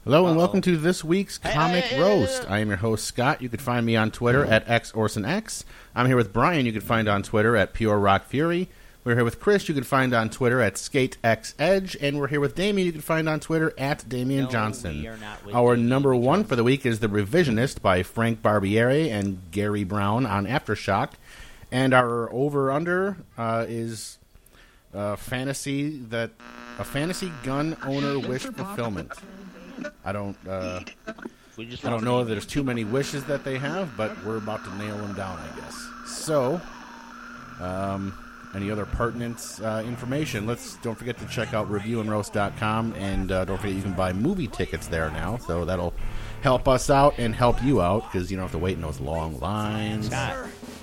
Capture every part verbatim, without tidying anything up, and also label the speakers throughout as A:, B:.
A: Hello and
B: Uh-oh.
A: welcome to this week's Comic
B: Hey, hey, hey,
A: Roast.
B: hey.
A: I am your host, Scott. You can find me on Twitter at XOrsonX. I'm here with Brian. You can find on Twitter at Pure Rock Fury. We're here with Chris. You can find on Twitter at SkateXEdge. And we're here with Damien. You can find on Twitter at Damian
B: No,
A: Johnson.
B: we are not with
A: Our
B: Damian
A: number one
B: Johnson.
A: for the week is The Revisionist by Frank Barbiere and Gary Brown on Aftershock. And our over-under uh, is uh, fantasy that a fantasy gun owner wish fulfillment. I don't. Uh,
B: We just
A: I don't
B: lost
A: know
B: Amy.
A: if there's too many wishes that they have, but we're about to nail them down, I guess. So, um, any other pertinent uh, information? Let's don't forget to check out review and roast dot com, and uh, don't forget you can buy movie tickets there now. So that'll help us out and help you out because you don't have to wait in those long lines.
B: Scott.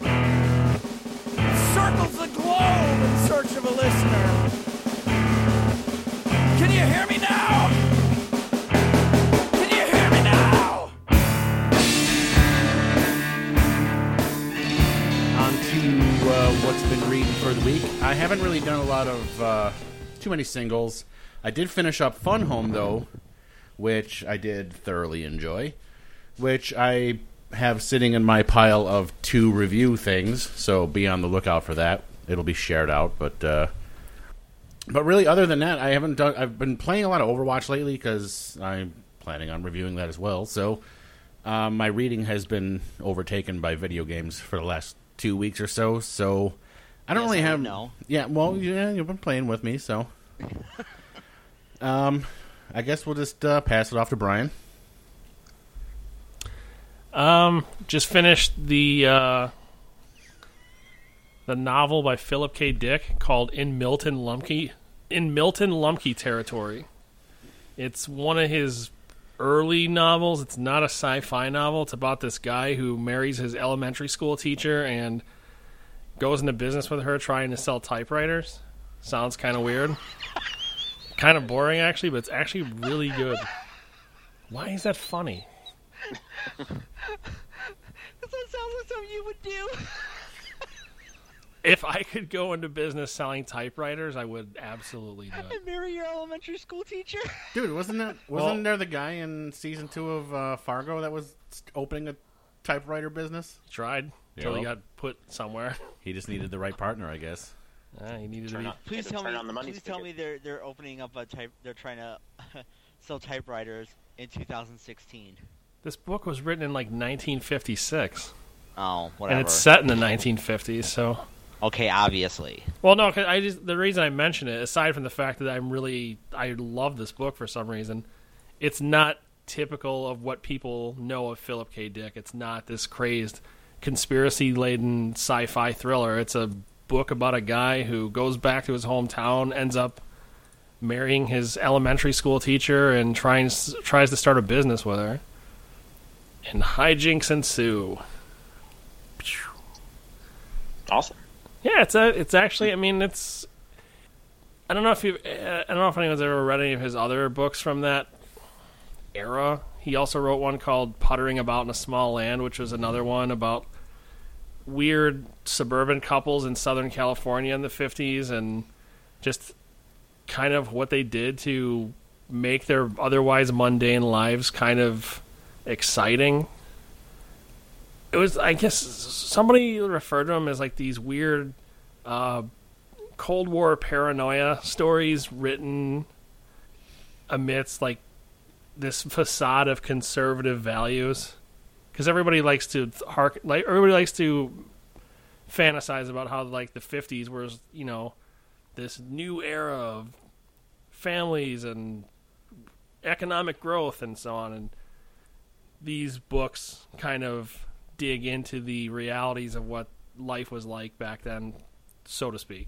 C: Circles the globe in search of a listener. Can you hear me now? Can you hear me now?
A: On to uh, what's been reading for the week. I haven't really done a lot of uh, too many singles. I did finish up Fun Home though, which I did thoroughly enjoy, which I have sitting in my pile of two review things. So be on the lookout for that. It'll be shared out, but uh, but really, other than that, I haven't done. I've been playing a lot of Overwatch lately because I'm planning on reviewing that as well. So um, my reading has been overtaken by video games for the last two weeks or so. So I don't
B: Yes,
A: really
B: I
A: have.
B: would know.
A: Yeah, well, yeah, you've been playing with me, so um, I guess we'll just uh, pass it off to Brian.
D: Um, just finished the uh, the novel by Philip K. Dick called "In Milton Lumpke." In Milton Lumpke Territory. It's one of his early novels. It's not a sci-fi novel. It's about this guy who marries his elementary school teacher and goes into business with her, trying to sell typewriters. Sounds kind of weird, kind of boring actually, but it's actually really good. Why is that funny?
B: That sounds like something you would do.
D: If I could go into business selling typewriters, I would absolutely do it.
B: And marry your elementary school teacher.
A: Dude, wasn't that wasn't
D: Well-
A: there the guy in season two of uh, Fargo that was opening a typewriter business?
D: Tried until he
A: Yeah.
D: got put somewhere.
A: He just needed the right partner, I guess.
D: Uh, he needed to
E: Turn
D: be.
E: on,
B: Please
E: had to
B: tell
E: turn
B: me.
E: on the money
B: Please tell
E: spigot.
B: me they're they're opening up a type. They're trying to sell typewriters in two thousand sixteen.
D: This book was written in like nineteen fifty-six,
B: Oh, whatever.
D: and it's set in the nineteen fifties. So,
B: Okay, obviously.
D: well, no, 'cause I just the reason I mention it, aside from the fact that I'm really I love this book for some reason, it's not typical of what people know of Philip K. Dick. It's not this crazed conspiracy-laden sci-fi thriller. It's a book about a guy who goes back to his hometown, ends up marrying his elementary school teacher, and tries tries to start a business with her. And hijinks ensue.
E: Awesome.
D: Yeah, it's a, it's actually. I mean, it's. I don't know if you. I don't know if anyone's ever read any of his other books from that era. He also wrote one called "Puttering About in a Small Land," which was another one about weird suburban couples in Southern California in the fifties, and just kind of what they did to make their otherwise mundane lives kind of exciting. It was, I guess, somebody referred to them as like these weird uh, Cold War paranoia stories written amidst like this facade of conservative values. Because everybody likes to hark, like everybody likes to fantasize about how like the fifties was, you know, this new era of families and economic growth and so on, and these books kind of dig into the realities of what life was like back then, so to speak.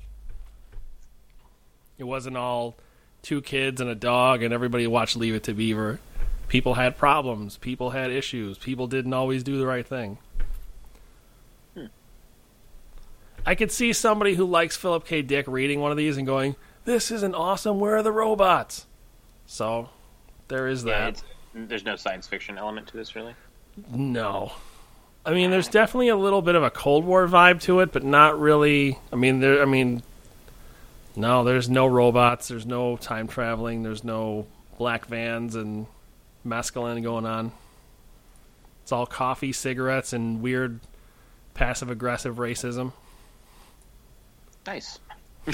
D: It wasn't all two kids and a dog and everybody watched Leave It to Beaver. People had problems, people had issues, people didn't always do the right thing.
E: Hmm.
D: I could see somebody who likes Philip K. Dick reading one of these and going, "This isn't awesome, where are the robots?" So, there is
E: Yeah,
D: that.
E: it's, there's no science fiction element to this, really.
D: No. I mean, there's definitely a little bit of a Cold War vibe to it, but not really. I mean, there. I mean, no, there's no robots. There's no time traveling. There's no black vans and mescaline going on. It's all coffee, cigarettes, and weird passive-aggressive racism.
E: Nice.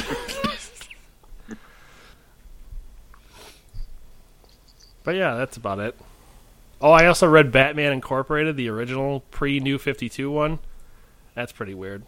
D: But yeah, that's about it. Oh, I also read Batman Incorporated, the original pre-New fifty-two one. That's pretty weird.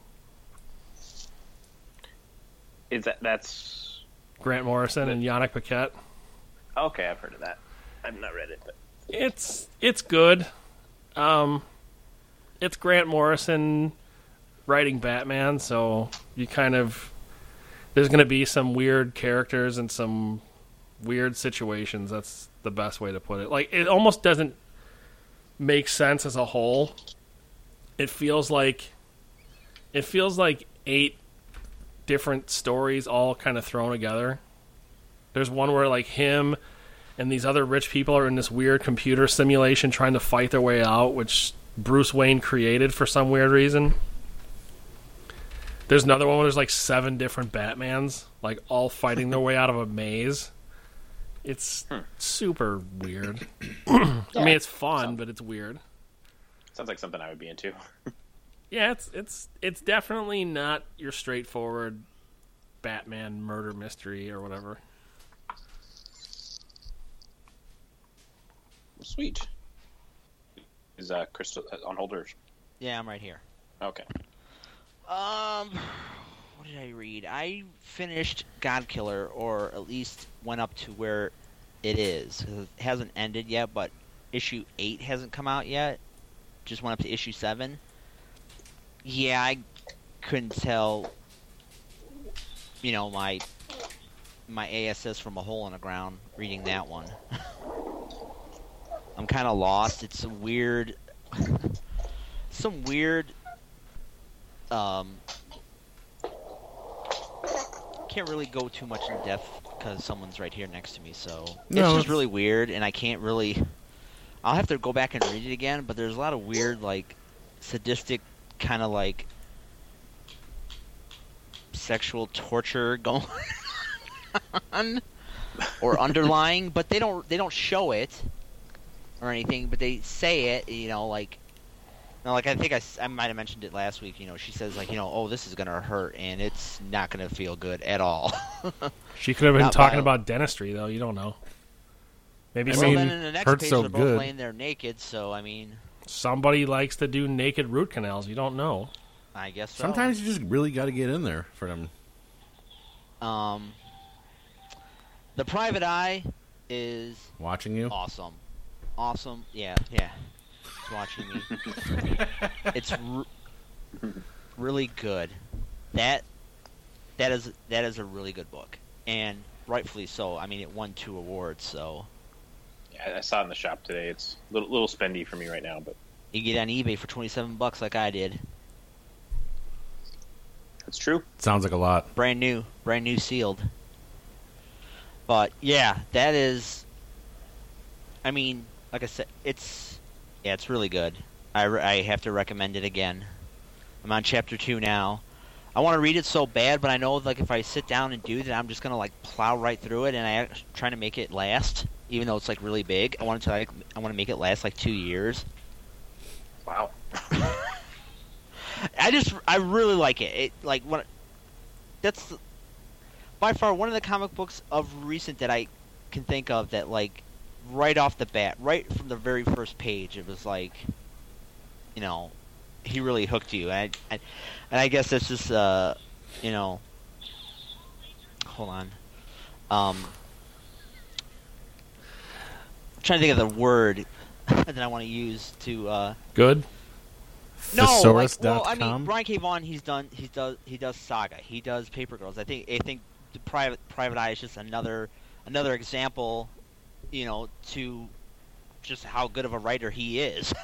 E: Is that that's
D: Grant Morrison and Yannick Paquette.
E: okay? I've heard of that. I've not read it, but
D: It's it's good. Um, it's Grant Morrison writing Batman, so you kind of there's going to be some weird characters and some weird situations. That's the best way to put it. Like, it almost doesn't make sense as a whole. It feels like it feels like eight different stories all kind of thrown together. There's one where like him and these other rich people are in this weird computer simulation trying to fight their way out, which Bruce Wayne created for some weird reason. There's another one where there's like seven different Batmans, like all fighting their way out of a maze. It's
E: Hmm.
D: super weird. I mean, it's fun,
E: Sounds-
D: but it's weird.
E: sounds like something I would be into.
D: Yeah, it's it's it's definitely not your straightforward Batman murder mystery or whatever.
E: Sweet. Is uh, Crystal on hold or?
B: Yeah, I'm right here.
E: Okay.
B: Um, what did I read? I finished Godkiller, or at least went up to where it is. 'Cause it hasn't ended yet, but issue eight hasn't come out yet. Just went up to issue seven. Yeah, I couldn't tell. You know, my my A S S from a hole in the ground reading that one. I'm kind of lost. It's a weird, some weird. Um, can't really go too much in depth because someone's right here next to me. So
A: No,
B: it's just
A: it's-
B: really weird, and I can't really. I'll have to go back and read it again. But there's a lot of weird, like, sadistic, kind of like sexual torture going on or underlying, but they don't they don't show it or anything, but they say it, you know, like, you know, like I think I, s- I might have mentioned it last week, you know, she says, like, you know, oh, this is going to hurt, and it's not going to feel good at all.
D: She could have been
B: Not
D: talking
B: violent.
D: about dentistry, though. You don't know. Maybe
A: I
B: well,
D: some,
A: mean,
B: then in the next
A: hurts
B: page,
A: so
B: they're both
A: good.
B: laying there naked, so, I mean,
D: somebody likes to do naked root canals. You don't know.
B: I guess so.
A: Sometimes you just really got to get in there for them.
B: Um, The Private Eye is
A: Watching you.
B: awesome. Awesome. Yeah, yeah. It's watching me. It's r- really good. That that is that is a really good book, and rightfully so. I mean, it won two awards, so
E: Yeah, I saw it in the shop today. It's a little, little spendy for me right now, but
B: you get it on eBay for twenty-seven bucks, like I did.
E: it's true.
A: Sounds like a lot.
B: Brand new, brand new, sealed. But yeah, that is. I mean, like I said, it's yeah, it's really good. I, re- I have to recommend it again. I'm on chapter two now. I want to read it so bad, but I know like if I sit down and do that, I'm just gonna like plow right through it, and I act- trying to make it last, even though it's like really big. I want to like I want to make it last like two years.
E: Wow.
B: I just I really like it. It like what that's by far one of the comic books of recent that I can think of that like right off the bat, right from the very first page, it was like, you know, he really hooked you. And I, I, and I guess that's just uh, you know, hold on, um, I'm trying to think of the word that I want to use to uh.
D: Good.
B: No, like,
A: Thesaurus
B: well,
A: dot
B: I mean,
A: com?
B: Brian K. Vaughan, he's done, he does, he does Saga, he does Paper Girls. I think, I think the Private Private Eye is just another, another example, you know, to just how good of a writer he is.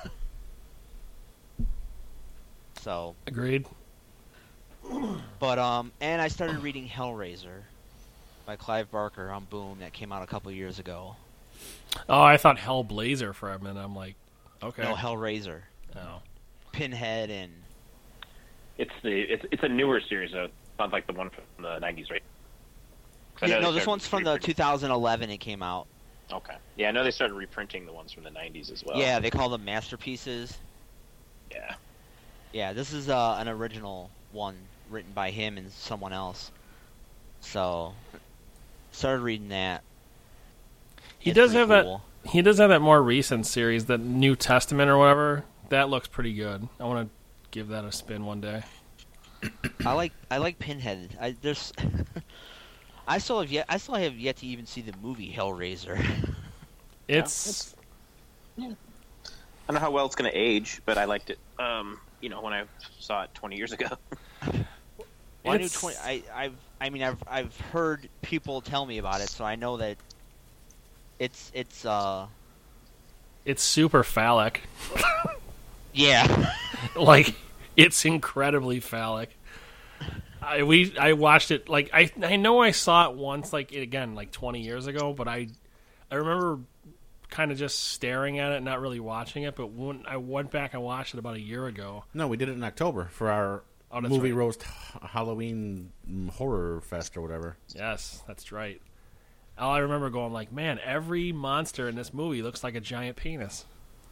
B: So,
D: Agreed.
B: but um, and I started reading Hellraiser by Clive Barker on Boom that came out a couple years ago.
D: Oh, I thought Hellblazer for a minute. I'm like, okay.
B: No, Hellraiser,
D: Oh.
B: Pinhead, and
E: It's the it's it's a newer series, though. It's not like the one from the nineties, right? I
B: yeah,
E: know
B: no,
E: they
B: this
E: started
B: one's from
E: pretty
B: the
E: quick.
B: two thousand eleven. It came out.
E: Okay. Yeah, I know they started reprinting the ones from the nineties as well.
B: Yeah, they call them masterpieces.
E: Yeah.
B: Yeah, this is uh, an original one written by him and someone else. So, started reading that.
D: He
B: It's
D: does
B: pretty
D: have
B: cool.
D: that. He does have that more recent series, the New Testament or whatever. That looks pretty good. I want to give that a spin one day.
B: I like I like Pinhead. I there's I still have yet I still have yet to even see the movie Hellraiser.
D: It's
E: I don't know how well it's going to age, but I liked it. Um, you know, when I saw it twenty years ago.
B: Well, I knew
D: It's-
B: twenty. I I've I mean I've I've heard people tell me about it, so I know that it's it's uh
D: it's super phallic.
B: yeah.
D: Like it's incredibly phallic. I we I watched it like I I know I saw it once like again like twenty years ago, but I I remember kind of just staring at it, not really watching it. But when I went back and watched it about a year ago,
A: No, we did it in October for our
D: Oh, that's
A: movie
D: right.
A: roast Halloween horror fest or whatever.
D: yes, that's right. All I remember going like, man, every monster in this movie looks like a giant penis.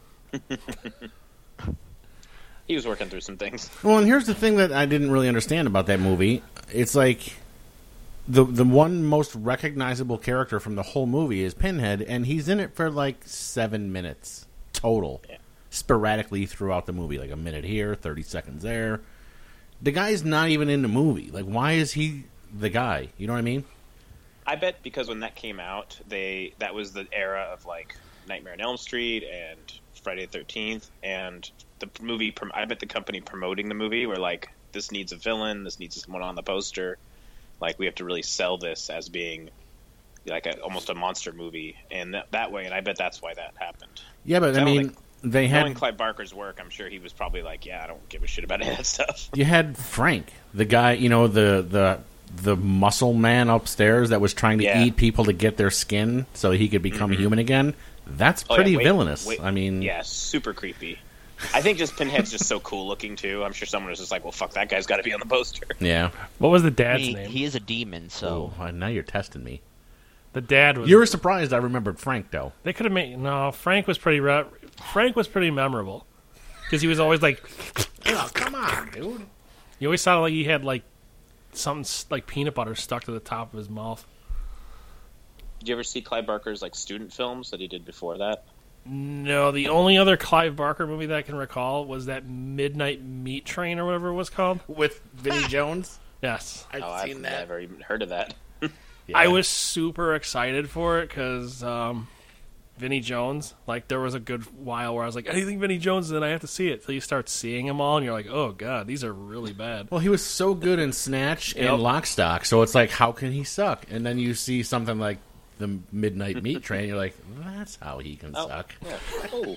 E: He was working through some things.
A: Well, and here's the thing that I didn't really understand about that movie. It's like the the one most recognizable character from the whole movie is Pinhead, and he's in it for like seven minutes total,
E: Yeah.
A: sporadically throughout the movie, like a minute here, thirty seconds there. The guy's not even in the movie. Like, why is he the guy? You know what I mean?
E: I bet because when that came out, they that was the era of like Nightmare on Elm Street and Friday the thirteenth, and the movie. I bet the company promoting the movie were like, "This needs a villain. This needs someone on the poster. Like, we have to really sell this as being like a, almost a monster movie." And that, that way, and I bet that's why that happened.
A: Yeah, but
E: I
A: I
E: don't
A: mean,
E: think-
A: they
E: Knowing
A: had
E: Clive Barker's work, I'm sure he was probably like, "Yeah, I don't give a shit about any of that stuff."
A: you had Frank, the guy, you know, the the the muscle man upstairs that was trying to
E: Yeah.
A: eat people to get their skin so he could become
E: Mhm.
A: human again. That's
E: Oh, yeah,
A: pretty
E: wait-
A: villainous.
E: wait-
A: I mean,
E: Yeah, super creepy. I think just Pinhead's just so cool looking too. I'm sure someone was just like, "Well, fuck, that guy's got to be on the poster."
A: yeah.
D: What was the
B: I
D: dad's
B: mean,
D: name?
B: he is a demon, so
A: Oh, now you're testing me.
D: The dad was.
A: You were surprised I remembered Frank, though.
D: They could have made no. Frank was pretty. Re- Frank was pretty memorable because he was always like.
A: Oh, come on, dude.
D: You always sounded like he had like something s- like peanut butter stuck to the top of his mouth.
E: Did you ever see Clive Barker's like student films that he did before that?
D: No, the only other Clive Barker movie that I can recall was that Midnight Meat Train or whatever it was called.
A: With Vinnie Jones?
D: Yes,
A: I've
E: oh, I've
A: seen that.
E: never even heard of that.
A: Yeah.
D: I was super excited for it because um, Vinnie Jones. Like there was a good while where I was like, anything Vinnie Jones is in, I have to see it. Till you start seeing them all, and you're like, oh god, these are really bad.
A: Well, he was so good in Snatch
D: Yep.
A: and Lockstock, so it's like, how can he suck? And then you see something like the Midnight Meat Train, you're like, that's how he can
E: Oh,
A: suck.
E: yeah. Oh,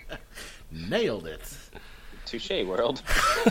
A: Nailed it.
E: touche, world.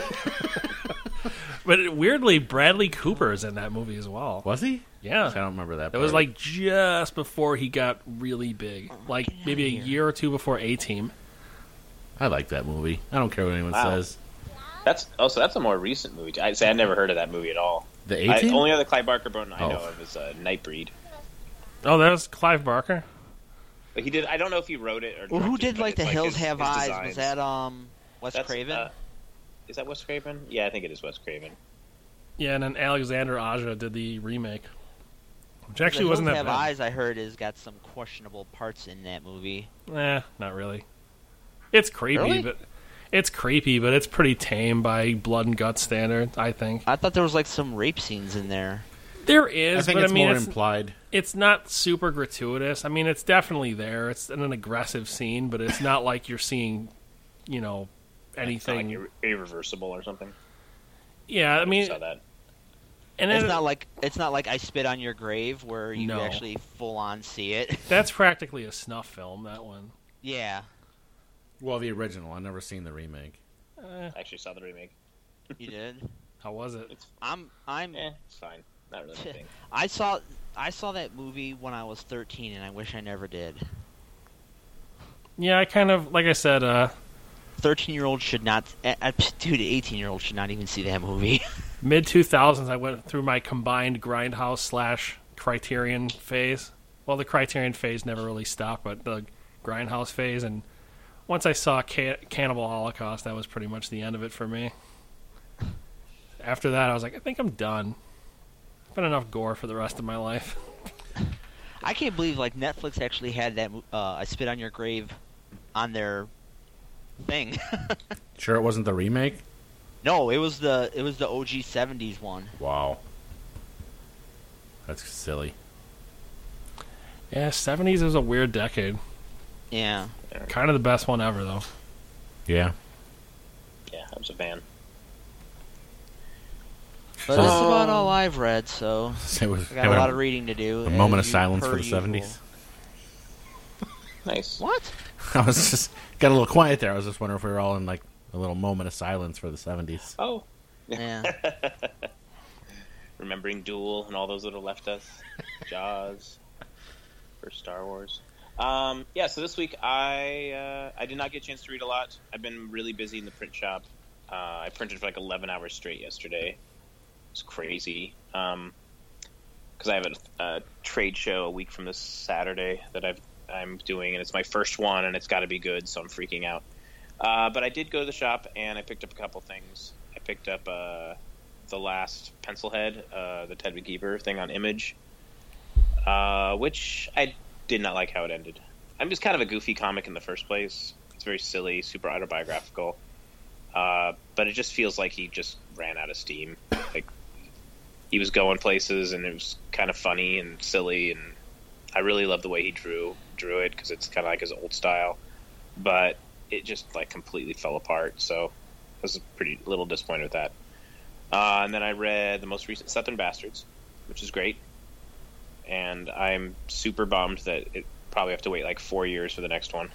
D: But it- weirdly, Bradley Cooper is in that movie as well.
A: Was he?
D: Yeah,
A: I don't remember that.
D: it was
A: part.
D: like just before he got really big, like maybe a year or two before A Team.
A: I like that movie. I don't care what anyone
E: Wow.
A: says.
E: That's oh, so that's a more recent movie. I say I never heard of that movie at all.
A: The
E: I,
A: A-Team?
E: only other Clive Barker bone I
A: Oh.
E: know of is uh, Nightbreed.
D: Oh, that was Clive Barker.
E: But he did. I don't know if he wrote it or.
B: well, who
E: directed,
B: did
E: but
B: like
E: it's
B: the Hills
E: his-
B: Have
E: his
B: Eyes?
E: designs.
B: Was that um Wes
E: That's,
B: Craven?
E: uh, is that Wes Craven? Yeah, I think it is Wes Craven.
D: Yeah, and then Alexander Aja did the remake, which
B: the
D: actually
B: Hills
D: wasn't that
B: Have
D: bad.
B: Eyes, I heard, has got some questionable parts in that movie.
D: Eh, not really. It's creepy,
B: Really?
D: but it's creepy, but it's pretty tame by blood and guts standards. I think
B: I thought there was like some rape scenes in there.
D: there
A: I
D: is,
A: think
D: but
A: it's
D: I mean,
A: more
D: it's,
A: implied.
D: it's not super gratuitous. I mean, it's definitely there. It's an aggressive scene, but it's not like you're seeing, you know,
E: It's not
D: anything.
E: like irre- irreversible or something.
D: Yeah, I mean,
E: saw that.
D: and
B: It's
D: it,
B: not like it's not like I Spit on Your Grave where you
D: No.
B: actually full on see it.
D: that's practically a snuff film. That one.
B: Yeah,
A: Well, the original. I've never seen the remake.
D: Eh,
E: I actually saw the remake.
B: you did.
D: how was it?
B: I'm I'm
E: Eh, it's fine. Not really my thing.
B: I saw I saw that movie when I was thirteen, and I wish I never did.
D: Yeah, I kind of like I said. Uh,
B: Thirteen-year-old should not, uh, uh, dude. Eighteen-year-old should not even see that movie.
D: Mid two thousands, I went through my combined Grindhouse slash Criterion phase well, the Criterion phase never really stopped, but the Grindhouse phase, and once I saw Ca- Cannibal Holocaust, that was pretty much the end of it for me. After that, I was like, I think I'm done. It's been enough gore for the rest of my life.
B: I can't believe like Netflix actually had that uh, I Spit on Your Grave on their thing.
A: Sure, it wasn't the remake.
B: No, it was the it was the O G seventies one.
A: Wow, that's silly.
D: Yeah, seventies is a weird decade.
B: Yeah.
D: Kind of the best one ever, though.
A: Yeah.
E: Yeah, I was a fan.
B: But
A: So-
B: that's about all I've read, so
A: It was
B: I got a lot of reading to do.
A: a
B: as
A: moment of
B: you-
A: silence
B: per
A: for the
B: usual.
A: seventies.
E: Nice.
B: What?
A: I was just got a little quiet there. I was just wondering if we were all in like a little moment of silence for the seventies.
E: Oh,
B: Yeah.
E: remembering Duel and all those that have left us. Jaws. First Star Wars. Um, yeah, so this week I uh, I did not get a chance to read a lot. I've been really busy in the print shop. Uh, I printed for like eleven hours straight yesterday. It's crazy. Um, because I have a, a trade show a week from this Saturday that I've, I'm doing, and it's my first one, and it's got to be good, so I'm freaking out. Uh, but I did go to the shop, and I picked up a couple things. I picked up uh, the last Pencilhead, uh, the Ted McKeever thing on Image, uh, which I did not like how it ended. I'm just kind of a goofy comic in the first place. It's very silly, super autobiographical. Uh, but it just feels like he just ran out of steam. Like, he was going places, and it was kind of funny and silly, and I really love the way he drew drew it, because it's kind of like his old style. But it just, like, completely fell apart, so I was pretty little disappointed with that. Uh, and then I read the most recent Southern Bastards, which is great. And I'm super bummed that it probably have to wait like four years for the next one.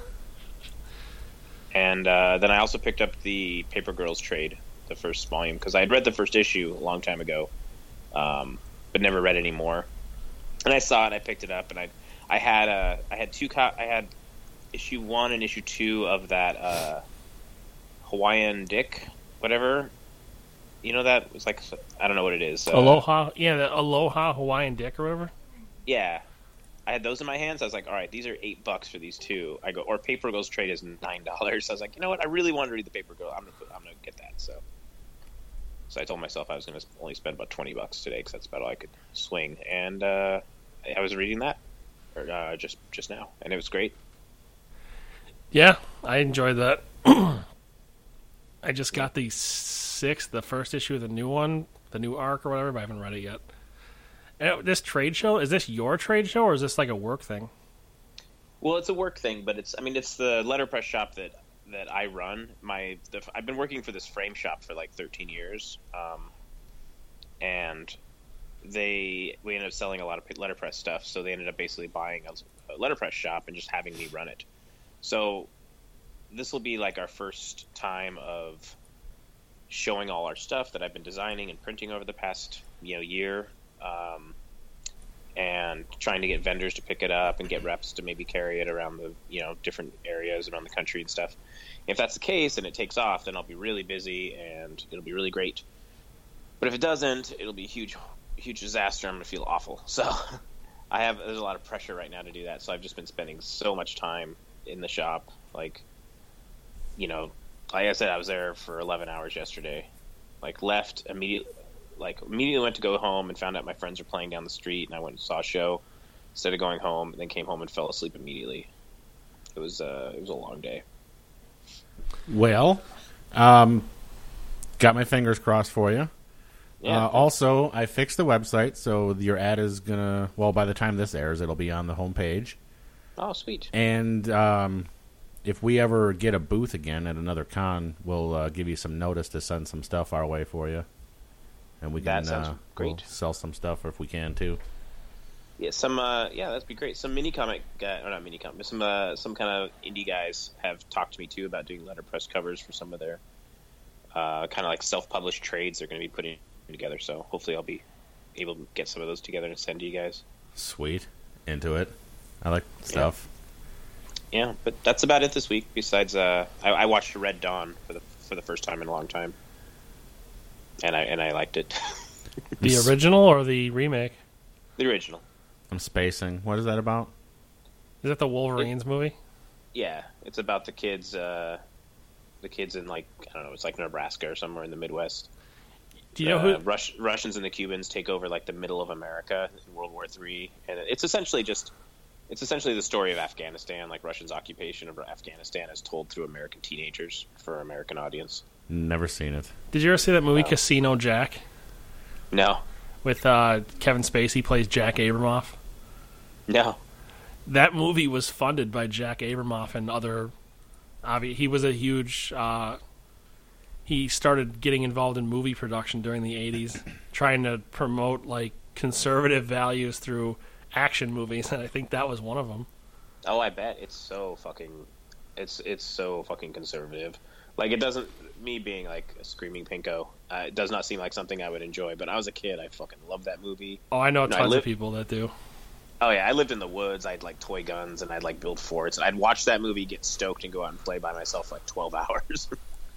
E: And uh, then I also picked up the Paper Girls trade, the first volume, because I had read the first issue a long time ago, um, but never read any more. And I saw it, I picked it up, and I, I had a, I had two, co- I had issue one and issue two of that uh, Hawaiian Dick, whatever. You know that? It was like, I don't know what it is. Uh,
D: Aloha, yeah, the Aloha Hawaiian Dick or whatever.
E: Yeah. I had those in my hands. I was like, all right, these are eight bucks for these two. I go, or Paper Girls trade is nine dollars. So I was like, you know what? I really wanted to read the Paper Girl. I'm gonna, put, I'm gonna get that. So, so I told myself I was gonna only spend about twenty bucks today, because that's about all I could swing. And uh, I was reading that, or uh, just just now, and it was great.
D: Yeah, I enjoyed that. I just got the sixth, the first issue of the new one, the new arc or whatever, but I haven't read it yet. And this trade show, is this your trade show, or is this like a work thing?
E: Well, it's a work thing, but it's, I mean, it's the letterpress shop that, that I run. My, the, I've been working for this frame shop for like thirteen years. Um, and they, we ended up selling a lot of letterpress stuff. So they ended up basically buying a, a letterpress shop and just having me run it. So this will be like our first time of showing all our stuff that I've been designing and printing over the past, you know, year. Um, and trying to get vendors to pick it up and get reps to maybe carry it around the, you know, different areas around the country and stuff. If that's the case and it takes off, then I'll be really busy and it'll be really great. But if it doesn't, it'll be a huge, huge disaster. I'm going to feel awful. So I have, there's a lot of pressure right now to do that. So I've just been spending so much time in the shop. Like, you know, like I said, I was there for eleven hours yesterday. Like, left immediately. Like, immediately went to go home and found out my friends were playing down the street, and I went and saw a show instead of going home, and then came home and fell asleep immediately. It was uh, it was a long day.
A: Well, um, got my fingers crossed for you.
E: Yeah.
A: Uh, also, I fixed the website, so your ad is gonna. Well, by the time this airs, it'll be on the homepage.
E: Oh, sweet.
A: And um, if we ever get a booth again at another con, we'll uh, give you some notice to send some stuff our way for you. And we can
E: That sounds
A: uh,
E: great.
A: we'll sell some stuff if we can too.
E: Yeah, some uh, yeah, that'd be great. Some mini comic guy, or not mini comic, but some uh, some kind of indie guys have talked to me too about doing letterpress covers for some of their uh, kind of like self-published trades they're going to be putting together. So hopefully I'll be able to get some of those together and send to you guys.
A: Sweet, into it. I like stuff.
E: Yeah, but that's about it this week. Besides, uh, I, I watched Red Dawn for the for the first time in a long time, and I and I liked it.
D: The original or the remake?
E: The original.
A: I'm spacing. What is that about?
D: Is that the Wolverines movie?
E: Yeah, it's about the kids. Uh, the kids in like I don't know. It's like Nebraska or somewhere in the Midwest.
D: Do you know who?
E: Uh, Rus- Russians and the Cubans take over like the middle of America in World War Three, and it's essentially just it's essentially the story of Afghanistan, like Russia's occupation of Afghanistan, as told through American teenagers for an American audience.
A: Never seen it.
D: Did you ever see that movie
E: No.
D: Casino Jack
E: No,
D: with uh, Kevin Spacey plays Jack Abramoff?
E: no.
D: That movie was funded by Jack Abramoff and other. Obvi- he was a huge. Uh, he started getting involved in movie production during the eighties, trying to promote like conservative values through action movies, and I think that was one of them.
E: Oh, I bet it's so fucking. It's it's so fucking conservative. Like it doesn't. Me being like a screaming pinko, uh, it does not seem like something I would enjoy. But I was a kid. I fucking loved that movie.
D: Oh, I know
E: No, I
D: tons
E: live-
D: of people that do.
E: Oh yeah, I lived in the woods. I'd like toy guns and I'd like build forts. And I'd watch that movie, get stoked, and go out and play by myself for like twelve hours.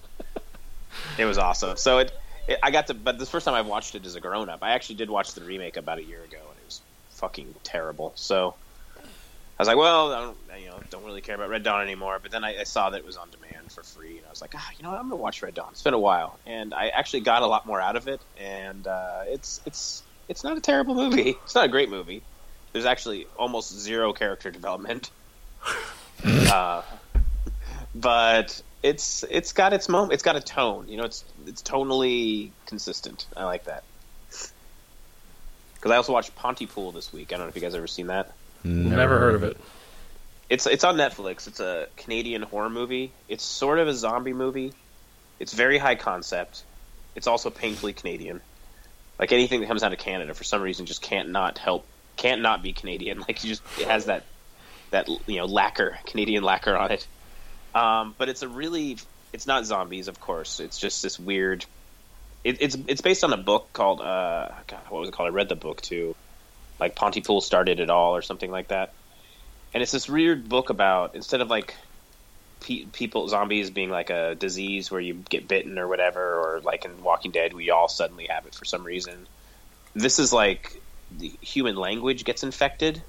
E: It was awesome. So it, it, I got to, but the first time I watched it as a grown up, I actually did watch the remake about a year ago, and it was fucking terrible. So I was like, well, I don't, you know, don't really care about Red Dawn anymore. But then I, I saw that it was on demand for free, and I was like, ah, you know what, I'm gonna watch Red Dawn. It's been a while, and I actually got a lot more out of it. And uh, it's it's it's not a terrible movie. It's not a great movie. There's actually almost zero character development, uh, but it's it's got its moment. It's got a tone. You know, it's it's tonally consistent. I like that. Because I also watched Pontypool this week. I don't know if you guys ever seen that.
D: Never heard of it.
E: It's it's on Netflix. It's a Canadian horror movie. It's sort of a zombie movie. It's very high concept. It's also painfully Canadian. Like anything that comes out of Canada, for some reason, just can't not help. Can't not be Canadian. Like you just it has that that you know lacquer, Canadian lacquer on it. Um, but it's a really it's not zombies, of course. It's just this weird. It, it's it's based on a book called uh God, what was it called? I read the book too, like Pontypool Started It All or something like that. And it's this weird book about instead of like pe- people zombies being like a disease where you get bitten or whatever, or like in Walking Dead we all suddenly have it for some reason. This is like the human language gets infected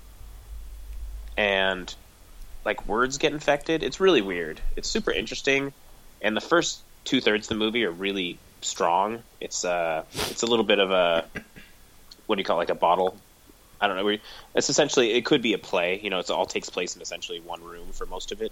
E: and like words get infected. It's really weird. It's super interesting, and the first two thirds of the movie are really strong. It's uh, it's a little bit of a what do you call it, like a bottle? I don't know. It's essentially it could be a play. You know, it all takes place in essentially one room for most of it,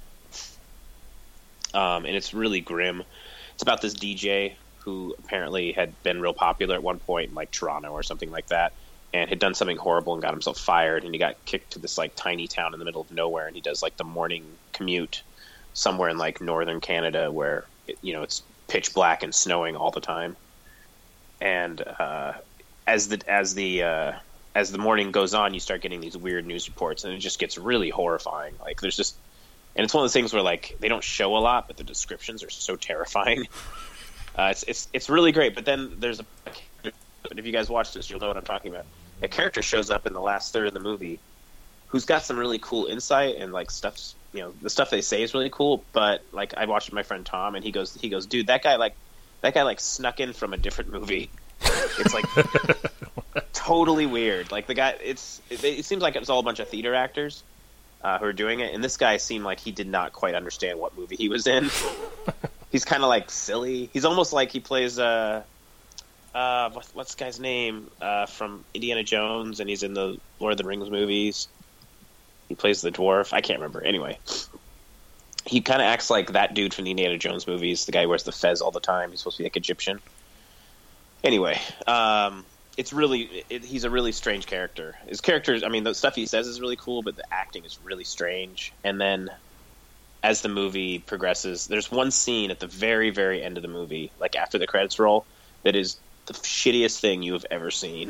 E: um, and it's really grim. It's about this D J who apparently had been real popular at one point in like Toronto or something like that. And had done something horrible and got himself fired, and he got kicked to this like tiny town in the middle of nowhere, and he does like the morning commute somewhere in like northern Canada where it, you know it's pitch black and snowing all the time. And uh, as the as the uh, as the morning goes on, you start getting these weird news reports, and it just gets really horrifying. Like there's just, and it's one of those things where like they don't show a lot, but the descriptions are so terrifying. Uh, it's it's it's really great. But then there's a, but if you guys watch this, you'll know what I'm talking about. A character shows up in the last third of the movie who's got some really cool insight and like stuff's you know the stuff they say is really cool, but like I watched with my friend Tom and he goes he goes dude that guy like that guy like snuck in from a different movie. It's like totally weird. Like the guy it's it, it seems like it was all a bunch of theater actors uh, who are doing it, and this guy seemed like he did not quite understand what movie he was in. He's kind of like silly. He's almost like he plays uh Uh, what, what's the guy's name uh, from Indiana Jones, and he's in the Lord of the Rings movies. He plays the dwarf. I can't remember. Anyway, he kind of acts like that dude from the Indiana Jones movies. The guy who wears the fez all the time. He's supposed to be like Egyptian. Anyway, um, it's really it, he's a really strange character. His characters, I mean, the stuff he says is really cool, but the acting is really strange. And then as the movie progresses, there's one scene at the very, very end of the movie, like after the credits roll, that is the shittiest thing you have ever seen.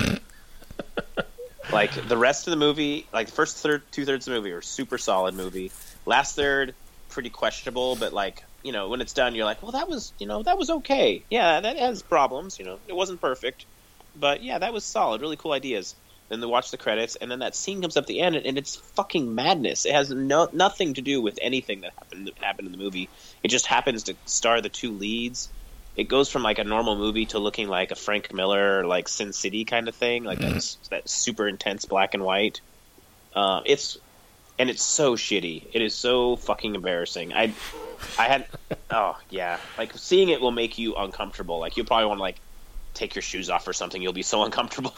E: Like the rest of the movie, like the first third, two thirds of the movie are super solid movie. Last third, pretty questionable, but like you know when it's done, you're like, well, that was you know that was okay. Yeah, that has problems. You know, it wasn't perfect, but yeah, that was solid. Really cool ideas. Then they watch the credits, and then that scene comes up at the end, and it's fucking madness. It has no nothing to do with anything that happened happened in the movie. It just happens to star the two leads. it goes from like a normal movie to looking like a Frank Miller, like Sin City kind of thing, like that's that super intense black and white. Uh, it's and it's so shitty. It is so fucking embarrassing. I, I had, oh yeah, like seeing it will make you uncomfortable. Like you'll probably want to like take your shoes off or something. You'll be so uncomfortable.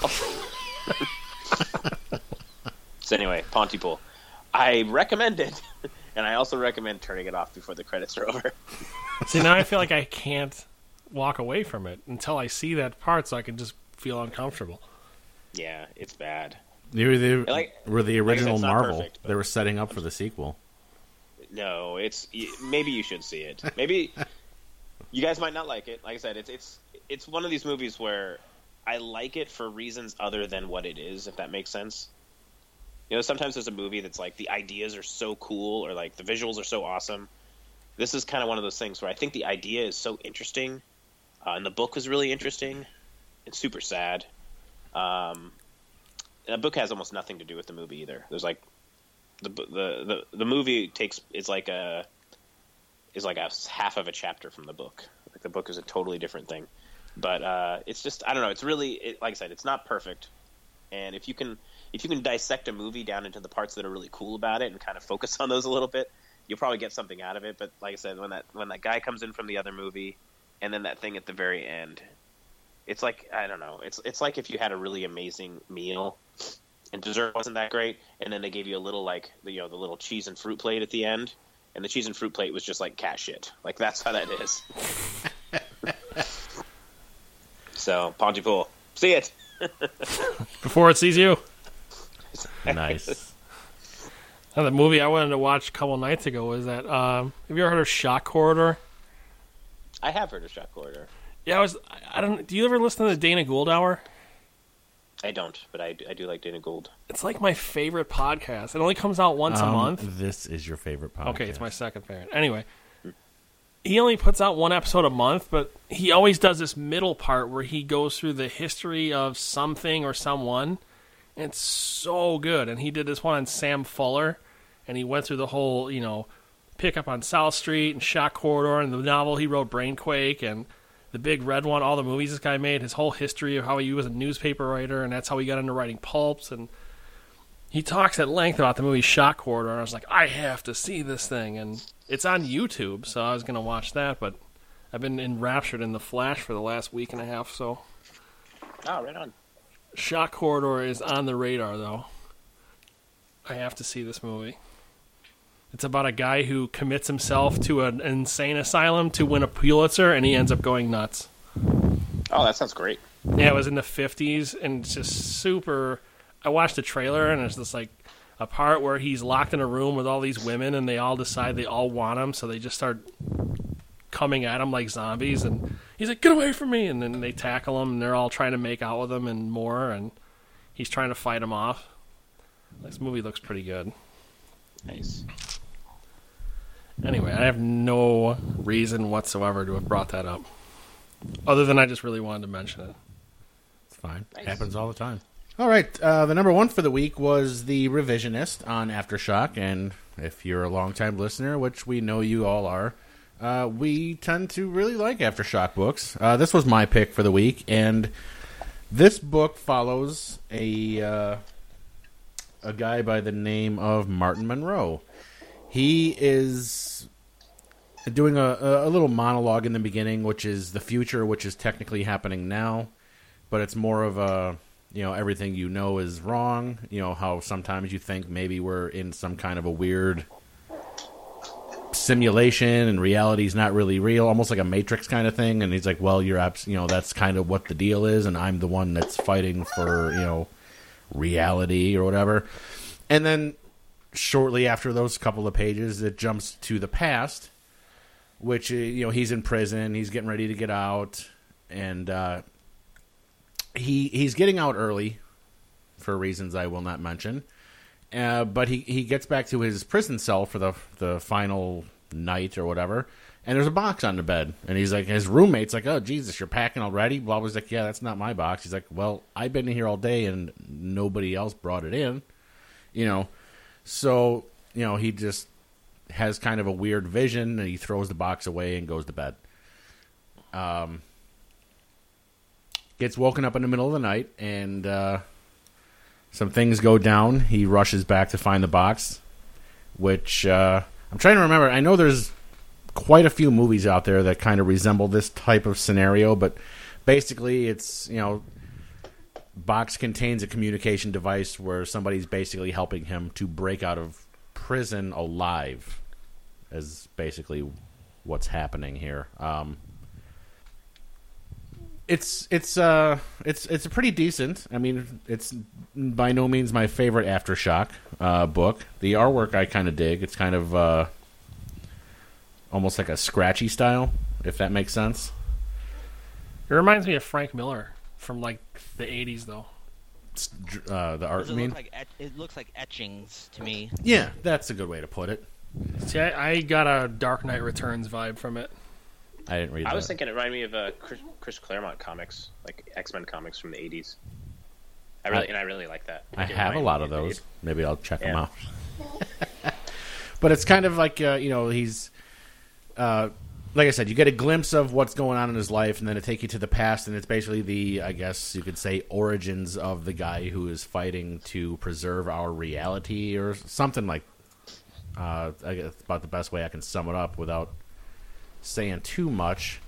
E: So anyway, Pontypool, I recommend it, and I also recommend turning it off before the credits are over.
D: See, now I feel like I can't walk away from it until I see that part, so I can just feel uncomfortable.
E: Yeah, it's bad.
A: They were the,
E: Like-
A: were the
E: like I said,
A: original
E: it's not
A: Marvel.
E: perfect, but-
A: They were setting up for the sequel.
E: No, it's maybe you should see it. Maybe you guys might not like it. Like I said, it's it's it's one of these movies where I like it for reasons other than what it is, if that makes sense. You know, sometimes there's a movie that's like the ideas are so cool or like the visuals are so awesome. This is kind of one of those things where I think the idea is so interesting, uh, and the book was really interesting. It's super sad. Um, and the book has almost nothing to do with the movie either. There's like the the the, the movie takes is like a is like a half of a chapter from the book. Like the book is a totally different thing. But uh, it's just I don't know. It's really it, like I said, it's not perfect. And if you can if you can dissect a movie down into the parts that are really cool about it and kind of focus on those a little bit, you'll probably get something out of it. But like I said, when that when that guy comes in from the other movie, and then that thing at the very end, it's like I don't know. It's it's like if you had a really amazing meal, and dessert wasn't that great, and then they gave you a little like the you know the little cheese and fruit plate at the end, and the cheese and fruit plate was just like cat shit. Like that's how that is. So Pontypool, see it.
D: Before it sees you.
A: Nice.
D: Now, the movie I wanted to watch a couple nights ago was that. Um, have you ever heard of Shock Corridor?
E: I have heard of Shock Corridor.
D: Yeah, I was. I don't. Do you ever listen to the Dana Gould Hour?
E: I don't, but I, I do like Dana Gould.
D: It's like my favorite podcast. It only comes out once
A: Um,
D: a month.
A: This is your favorite podcast.
D: Okay, it's my second favorite. Anyway, he only puts out one episode a month, but he always does this middle part where he goes through the history of something or someone. And it's so good. And he did this one on Sam Fuller, and he went through the whole, you know, Pickup on South Street and Shock Corridor and the novel he wrote, Brainquake, and the Big Red One, all the movies this guy made, his whole history of how he was a newspaper writer, and that's how he got into writing pulps. And he talks at length about the movie Shock Corridor, and I was like, I have to see this thing. And it's on YouTube, so I was going to watch that, but I've been enraptured in The Flash for the last week and a half, so.
E: Oh, right on.
D: Shock Corridor is on the radar, though. I have to see this movie. It's about a guy who commits himself to an insane asylum to win a Pulitzer, and he ends up going nuts.
E: Oh, that sounds great.
D: Yeah, it was in the fifties, and it's just super... I watched the trailer, and it's just like a part where he's locked in a room with all these women, and they all decide they all want him, so they just start coming at him like zombies, and he's like, get away from me, and then they tackle him, and they're all trying to make out with him and more, and he's trying to fight him off. This movie looks pretty good.
E: Nice.
D: Anyway, I have no reason whatsoever to have brought that up, other than I just really wanted to mention it.
A: It's fine.
E: Nice.
A: Happens all the time. All right. Uh, the number one for the week was The Revisionist on Aftershock, and if you're a longtime listener, which we know you all are, uh, we tend to really like Aftershock books. Uh, this was my pick for the week, and this book follows a uh, a guy by the name of Martin Monroe. He is doing a, a little monologue in the beginning, which is the future, which is technically happening now, but it's more of a, you know, everything you know is wrong. You know, how sometimes you think maybe we're in some kind of a weird simulation and reality's not really real, almost like a Matrix kind of thing. And he's like, well, you're abs- you know, that's kind of what the deal is, and I'm the one that's fighting for, you know, reality or whatever. And then shortly after those couple of pages, it jumps to the past, which, you know, he's in prison, he's getting ready to get out, and uh, he he's getting out early for reasons I will not mention. Uh, but he, he gets back to his prison cell for the the final night or whatever, and there's a box on the bed, and he's like, his roommate's like, oh Jesus, you're packing already? Blah. He's like, yeah, that's not my box. He's like, well, I've been here all day and nobody else brought it in, you know. So, you know, he just has kind of a weird vision, and he throws the box away and goes to bed. um, gets woken up in the middle of the night, and uh, some things go down. He rushes back to find the box, which uh, I'm trying to remember. I know there's quite a few movies out there that kind of resemble this type of scenario, but basically it's, you know, box contains a communication device where somebody's basically helping him to break out of prison alive, is basically what's happening here. Um, it's it's uh it's it's a pretty decent. I mean, it's by no means my favorite Aftershock uh, book. The artwork I kind of dig. It's kind of uh, almost like a scratchy style, if that makes sense.
D: It reminds me of Frank Miller from like the eighties, though.
A: It's, uh, the art,
B: Does it
A: I mean,
B: look like et- it looks like etchings to me.
A: yeah, that's a good way to put it.
D: See, I, I got a Dark Knight Returns vibe from it.
A: I didn't read
E: I
A: that.
E: was thinking it reminded me of uh, Chris, Chris Claremont comics, like X-Men comics from the eighties. I really
A: I-
E: and I really like that.
A: I
E: Like, it
A: have a
E: reminded
A: lot
E: me
A: of those. Maybe I'll check them
E: Yeah.
A: out. But it's kind of like, uh, you know, he's... Uh, like I said, you get a glimpse of what's going on in his life, and then it take you to the past, and it's basically the, I guess you could say, origins of the guy who is fighting to preserve our reality, or something like. Uh, I guess about the best way I can sum it up without saying too much.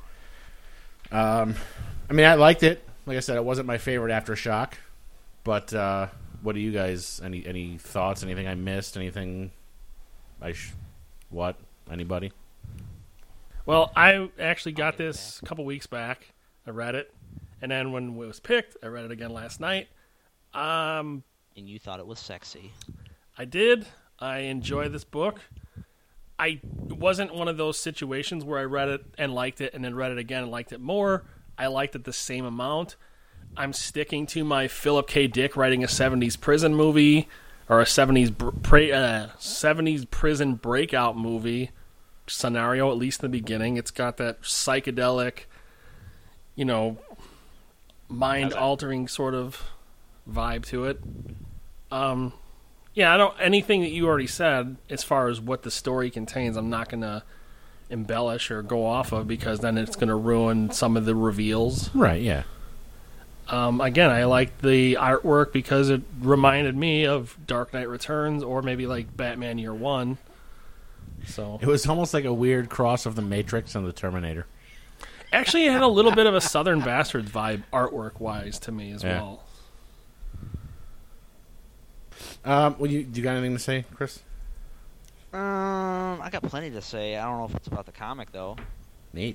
A: Um, I mean, I liked it. Like I said, it wasn't my favorite Aftershock, but uh, what do you guys? Any any thoughts? Anything I missed? Anything? I sh- what? Anybody?
D: Well, I actually got this a couple weeks back. I read it, and then when it was picked, I read it again last night. Um,
B: And you thought it was sexy.
D: I did. I enjoy this book. I it wasn't one of those situations where I read it and liked it, and then read it again and liked it more. I liked it the same amount. I'm sticking to my Philip K. Dick writing a seventies prison movie or a seventies br- pra- uh, seventies prison breakout movie scenario, at least in the beginning. It's got that psychedelic, you know, mind-altering sort of vibe to it. Um, yeah, I don't. Anything that you already said as far as what the story contains, I'm not going to embellish or go off of, because then it's going to ruin some of the reveals.
A: Right. Yeah.
D: Um, again, I liked the artwork because it reminded me of Dark Knight Returns, or maybe like Batman Year One. So
A: It was almost like a weird cross of the Matrix and the Terminator.
D: actually, it had a little bit of a Southern Bastards vibe, artwork-wise, to me as
A: Yeah.
D: well.
A: Um, well, you, you got anything to say, Chris?
B: Um, I got plenty to say. I don't know if it's about the comic though.
A: Neat.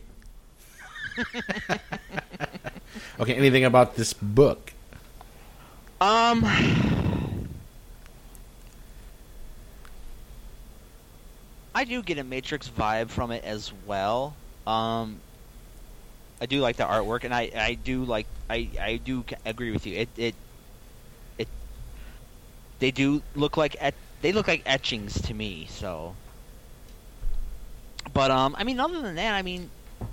A: Okay, anything about this book?
B: Um, I do get a Matrix vibe from it as well. Um, I do like the artwork, and I, I do like I, I do c- agree with you. It it it they do look like et- they look like etchings to me. So, but um, I mean, other than that, I mean,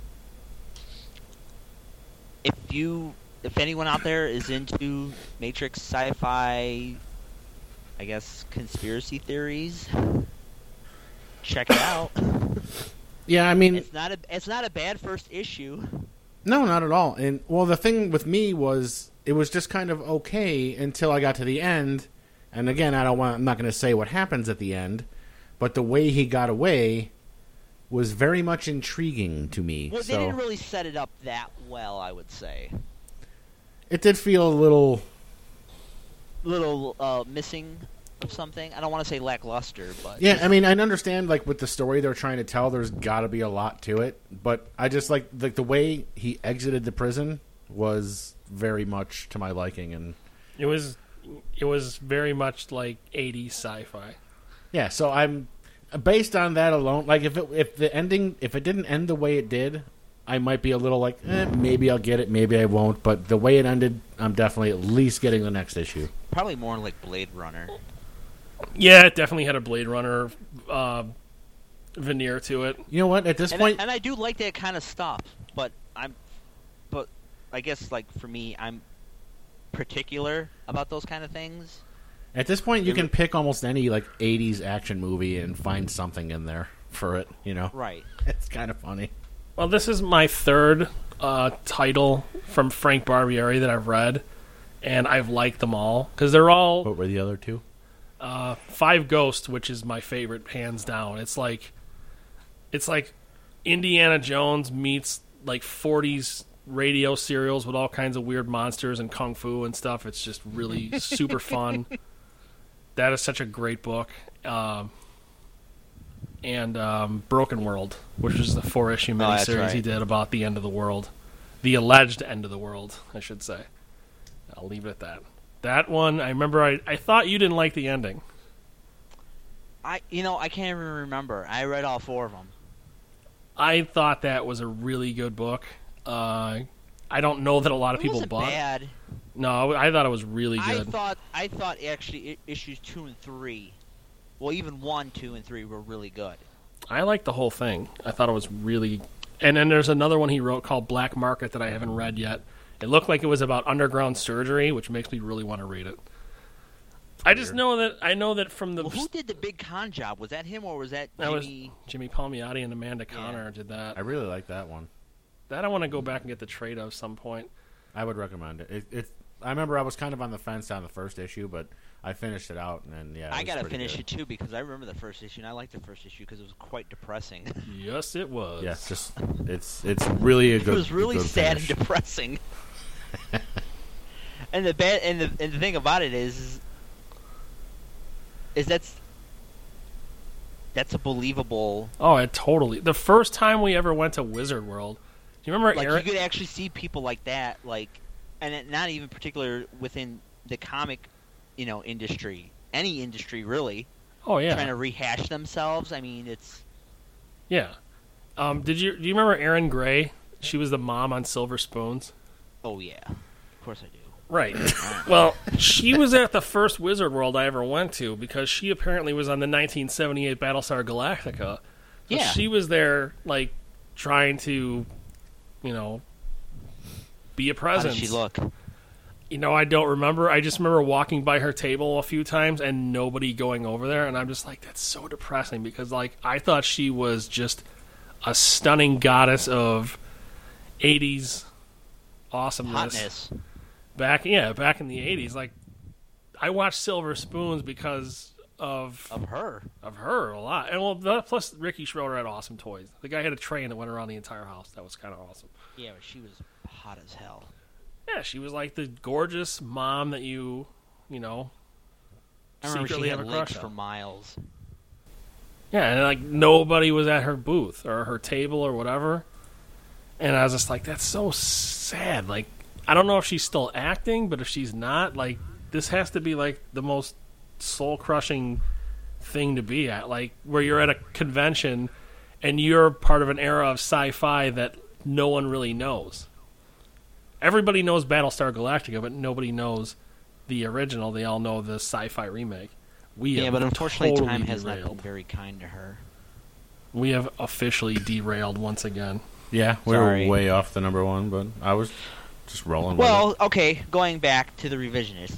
B: if you if anyone out there is into Matrix sci-fi, I guess conspiracy theories, check it out.
A: Yeah, I mean,
B: It's not a it's not a bad first issue.
A: no, not at all. And well, the thing with me was it was just kind of okay until I got to the end. And again, I don't want. I'm not going to say what happens at the end, but the way he got away was very much intriguing to me.
B: Well,
A: so
B: they didn't really set it up that well, I would say.
A: it did feel a little.
B: Little uh, missing of something. I don't want to say lackluster, but
A: Yeah, I mean, I understand like with the story they're trying to tell, there's got to be a lot to it. But I just like like the way he exited the prison was very much to my liking, and
D: It was it was very much like eighties sci-fi.
A: yeah. So I'm based on that alone. Like if it, if the ending if it didn't end the way it did, I might be a little like eh, maybe I'll get it, maybe I won't. But the way it ended, I'm definitely at least getting the next issue.
B: probably more like Blade Runner.
D: Yeah, it definitely had a Blade Runner uh, veneer to it.
A: You know what? At this
B: And,
A: point,
B: I, and I do like that kind of stuff, but I'm, but I guess like for me, I'm particular about those kind of things.
A: at this point, you can pick almost any like eighties action movie and find something in there for it. You know,
B: Right.
A: it's kind of funny.
D: Well, this is my third uh, title from Frank Barbieri that I've read, and I've liked them all because they're all
A: What were the other two?
D: uh, Five Ghosts, which is my favorite hands down. It's like it's like Indiana Jones meets like forties radio serials with all kinds of weird monsters and kung fu and stuff. It's just really super fun. That is such a great book. Um, and um, Broken World, which is the four-issue
B: Oh, that's
D: miniseries
B: right.
D: he did about the end of the world. The alleged end of the world, I should say. I'll leave it at that. That one, I remember I, I thought you didn't like the ending.
B: I, you know, I can't even remember. I read all four of them.
D: I thought that was a really good book. Uh, I don't know that a lot of
B: It
D: people
B: wasn't
D: bought.
B: bad.
D: No, I thought it was really
B: I
D: good.
B: thought I thought actually i- issues two and three, well, even one, two, and three were really good.
D: I liked the whole thing. I thought it was really. And then there's another one he wrote called Black Market that I haven't read yet. It looked like it was about underground surgery, which makes me really want to read it. I just know that I know that from the
B: Well, who did the big con job? Was that him or was that
D: that was
B: Jimmy?
D: Jimmy Palmiotti and Amanda Connor did that.
A: I really like that one.
D: That I want to go back and get the trade of some point.
A: I would recommend it. It, it. I remember I was kind of on the fence on the first issue, but I finished it out, and then, yeah, it
B: I
A: was
B: gotta
A: pretty
B: finish
A: good.
B: it too because I remember the first issue and I liked the first issue because it was quite depressing.
D: Yes, it was.
A: Yeah, it's just it's it's really a
B: It
A: good.
B: was really
A: good
B: sad
A: finish.
B: and depressing. and the bad and the and the thing about it is, is, is that's that's a believable.
D: Oh, it totally. The first time we ever went to Wizard World, do you remember
B: Like
D: Eric?
B: you could actually see people like that, like, and it, not even particular within the comic, you know, industry, any industry really,
D: Oh yeah,
B: trying to rehash themselves. I mean, it's
D: yeah. Um, did you do you remember Erin Gray? She was the mom on Silver Spoons.
B: oh yeah, of course I do.
D: Right. Well, she was at the first Wizard World I ever went to because she apparently was on the nineteen seventy-eight Battlestar Galactica. So
B: Yeah.
D: she was there, like, trying to, you know, be a
B: How
D: presence.
B: does she look?
D: You know, I don't remember. I just remember walking by her table a few times and nobody going over there, and I'm just like, that's so depressing because, like, I thought she was just a stunning goddess of eighties awesomeness.
B: Hotness.
D: Back, yeah, back in the eighties. Like, I watched Silver Spoons because of
B: Of her.
D: of her a lot, and well, that, plus Ricky Schroeder had awesome toys. The guy had a train that went around the entire house. That was kind of awesome.
B: Yeah, but she was hot as hell.
D: Yeah, she was like the gorgeous mom that you, you know,
B: I remember
D: secretly
B: she had
D: have a
B: legs
D: crush
B: for
D: on.
B: miles.
D: Yeah, and like nobody was at her booth or her table or whatever. And I was just like, that's so sad. Like, I don't know if she's still acting, but if she's not, like, this has to be like the most soul crushing thing to be at. Like, where you're at a convention and you're part of an era of sci-fi that no one really knows. Everybody knows Battlestar Galactica, but nobody knows the original. They all know the sci-fi remake. We
B: Yeah,
D: have
B: but unfortunately,
D: totally
B: time has not been
D: derailed.
B: very kind to her.
D: We have officially derailed once again.
A: Yeah, we
B: Sorry.
A: were way off the number one, but I was just rolling with
B: Well, okay, going back to the revisionist.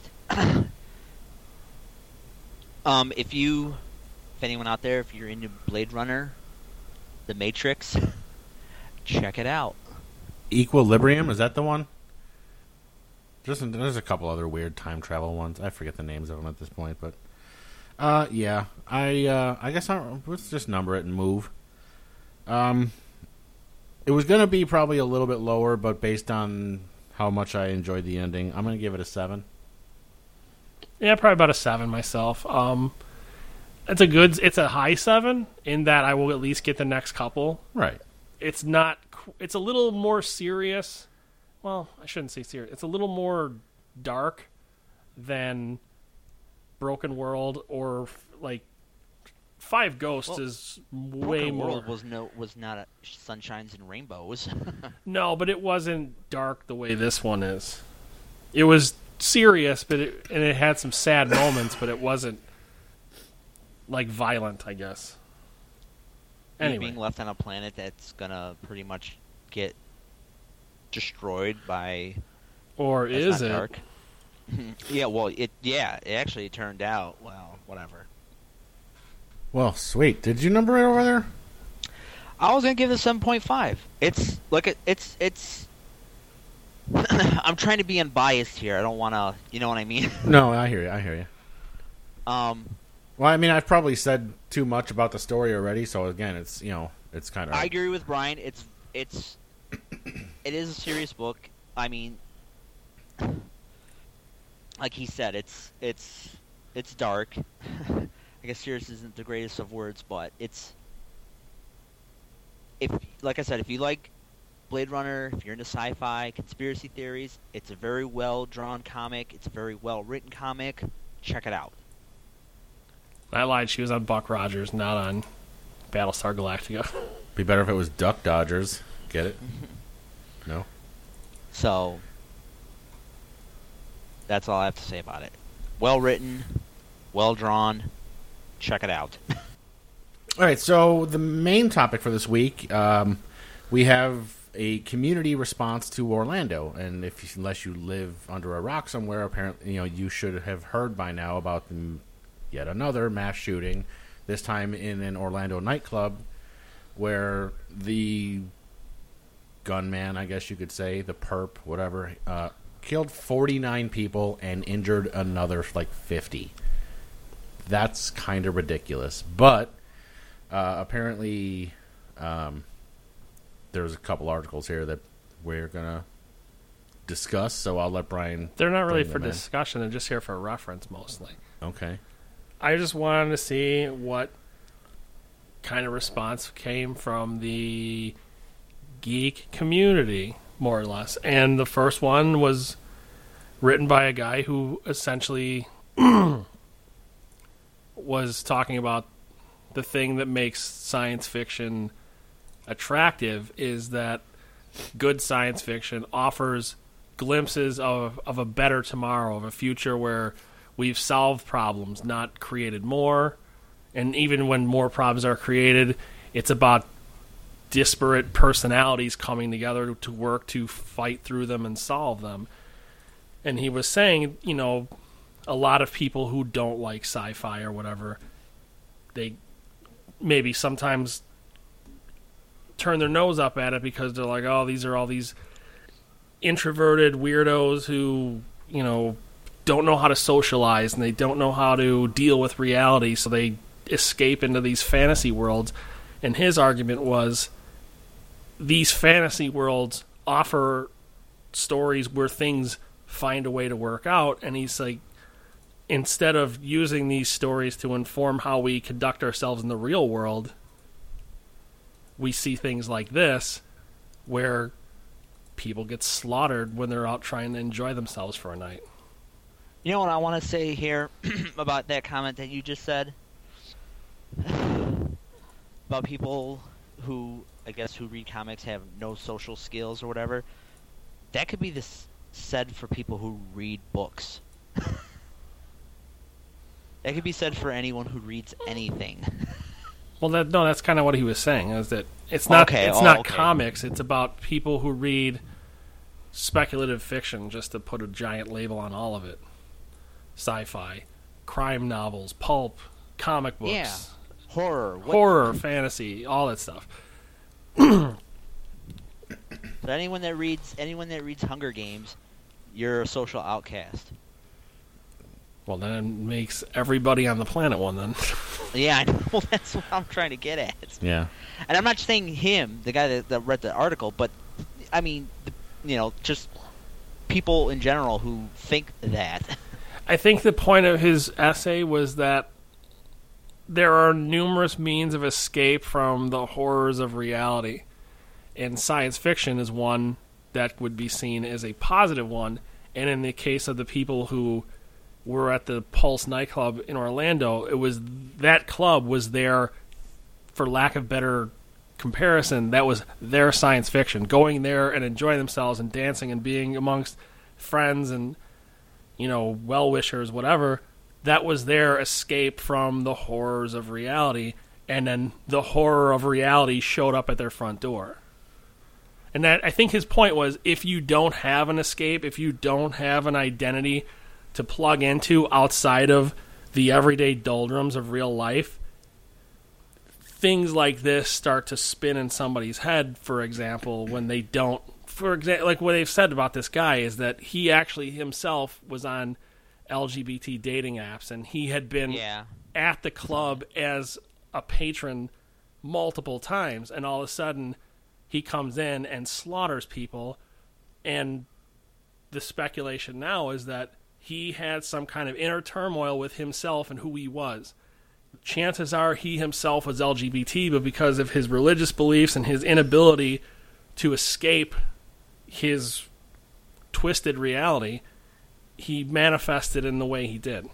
B: um, if you, if anyone out there, if you're into Blade Runner, The Matrix, check it out.
A: it. Equilibrium, is that the one? There's, there's a couple other weird time travel ones. I forget the names of them at this point, but uh, yeah, I uh, I guess I'll, let's just number it and move. Um, it was gonna be probably a little bit lower, but based on how much I enjoyed the ending, I'm gonna give it a seven.
D: Yeah, probably about a seven myself. Um, it's a good, it's a high seven in that I will at least get the next couple.
A: Right.
D: It's not, qu- it's a little more serious. Well, I shouldn't say serious. It's a little more dark than Broken World or like Five Ghosts
B: Well,
D: is way
B: Broken
D: more.
B: World was no was not a sunshines and rainbows.
D: No, but it wasn't dark the way this one is. It was serious, but it, and it had some sad moments, but it wasn't like violent, I guess.
B: You
D: Anyway,
B: being left on a planet that's gonna pretty much get destroyed by.
D: or
B: That's
D: is
B: not
D: it?
B: dark. yeah, well, it yeah, it actually turned out well. Whatever.
A: Well, sweet. Did you number it over there?
B: I was gonna give it a seven point five. It's look at it's it's. I'm trying to be unbiased here. I don't want to, you know what I mean.
A: No, I hear you. I hear you.
B: Um,
A: well, I mean, I've probably said too much about the story already. So again, it's you know, it's kind of.
B: I agree with Brian. It's it's it is a serious book. I mean, like he said, it's it's it's dark. I guess serious isn't the greatest of words, but it's if like I said, if you like Blade Runner, if you're into sci-fi, conspiracy theories, it's a very well drawn comic. It's a very well written comic. Check it out.
D: I lied. She was on Buck Rogers, not on Battlestar Galactica.
A: Be better if it was Duck Dodgers. Get it? No.
B: So that's all I have to say about it. Well written, well drawn. Check it out.
A: All right. So the main topic for this week, um, we have a community response to Orlando, and if unless you live under a rock somewhere, apparently you know you should have heard by now about the, yet another mass shooting, this time in an Orlando nightclub, where the gunman, I guess you could say, the perp, whatever, uh, killed forty-nine people and injured another like fifty. That's kind of ridiculous, but uh, apparently. Um, There's a couple articles here that we're going to discuss, so I'll let Brian...
D: They're not really
A: bring
D: for
A: them in.
D: discussion. They're just here for reference, mostly.
A: Okay.
D: I just wanted to see what kind of response came from the geek community, more or less. And the first one was written by a guy who essentially was talking about the thing that makes science fiction attractive is that good science fiction offers glimpses of of a better tomorrow, of a future where we've solved problems, not created more. And even when more problems are created, it's about disparate personalities coming together to work to fight through them and solve them. And he was saying, you know, a lot of people who don't like sci-fi or whatever, they maybe sometimes turn their nose up at it because they're like, oh, these are all these introverted weirdos who, you know, don't know how to socialize and they don't know how to deal with reality, so they escape into these fantasy worlds. And his argument was these fantasy worlds offer stories where things find a way to work out, and he's like, instead of using these stories to inform how we conduct ourselves in the real world, we see things like this where people get slaughtered when they're out trying to enjoy themselves for a night.
B: You know what I want to say here about that comment that you just said? About people who, I guess, who read comics have no social skills or whatever. That could be this said for people who read books. That could be said for anyone who reads anything.
D: Well, that, no, that's kind of what he was saying. Is that it's not
B: Okay,
D: it's
B: oh,
D: not
B: okay.
D: comics. It's about people who read speculative fiction, just to put a giant label on all of it. Sci-fi, crime novels, pulp, comic books,
B: Yeah. Horror. What,
D: horror, fantasy, all that stuff.
B: So anyone that reads anyone that reads Hunger Games, you're a social outcast.
D: Well, then it makes everybody on the planet one, then.
B: Yeah, I know. Well, that's what I'm trying to get at.
A: Yeah.
B: And I'm not saying him, the guy that, that read the article, but I mean, the, you know, just people in general who think that.
D: I think the point of his essay was that there are numerous means of escape from the horrors of reality, and science fiction is one that would be seen as a positive one. And in the case of the people who were at the Pulse nightclub in Orlando, it was that club was there, for lack of better comparison, that was their science fiction, going there and enjoying themselves and dancing and being amongst friends and, you know, well-wishers, whatever. That was their escape from the horrors of reality, and then the horror of reality showed up at their front door. And that, I think his point was, if you don't have an escape, if you don't have an identity to plug into outside of the everyday doldrums of real life, things like this start to spin in somebody's head, for example, when they don't, for example, like what they've said about this guy is that he actually himself was on L G B T dating apps, and he had been
B: Yeah.
D: at the club as a patron multiple times, and all of a sudden he comes in and slaughters people, and the speculation now is that he had some kind of inner turmoil with himself and who he was. Chances are he himself was L G B T, but because of his religious beliefs and his inability to escape his twisted reality, he manifested in the way he did.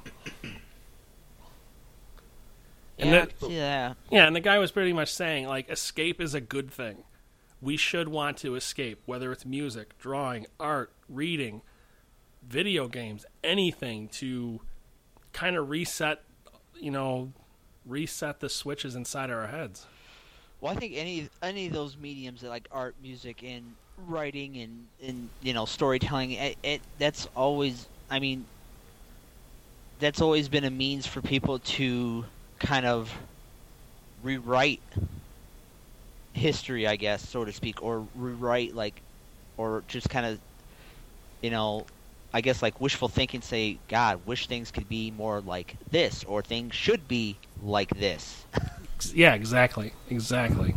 D: And
B: Yeah,
D: that-
B: I can see that.
D: yeah, and the guy was pretty much saying, like, escape is a good thing. We should want to escape, whether it's music, drawing, art, reading, video games, anything to kind of reset, you know, reset the switches inside our heads.
B: Well, I think any any of those mediums that like art, music, and writing, and, and you know storytelling, it, it that's always, I mean, that's always been a means for people to kind of rewrite history, I guess, so to speak, or rewrite like, or just kind of, you know, I guess like wishful thinking. Say, God, wish things could be more like this, or things should be like this.
D: Yeah, exactly, exactly.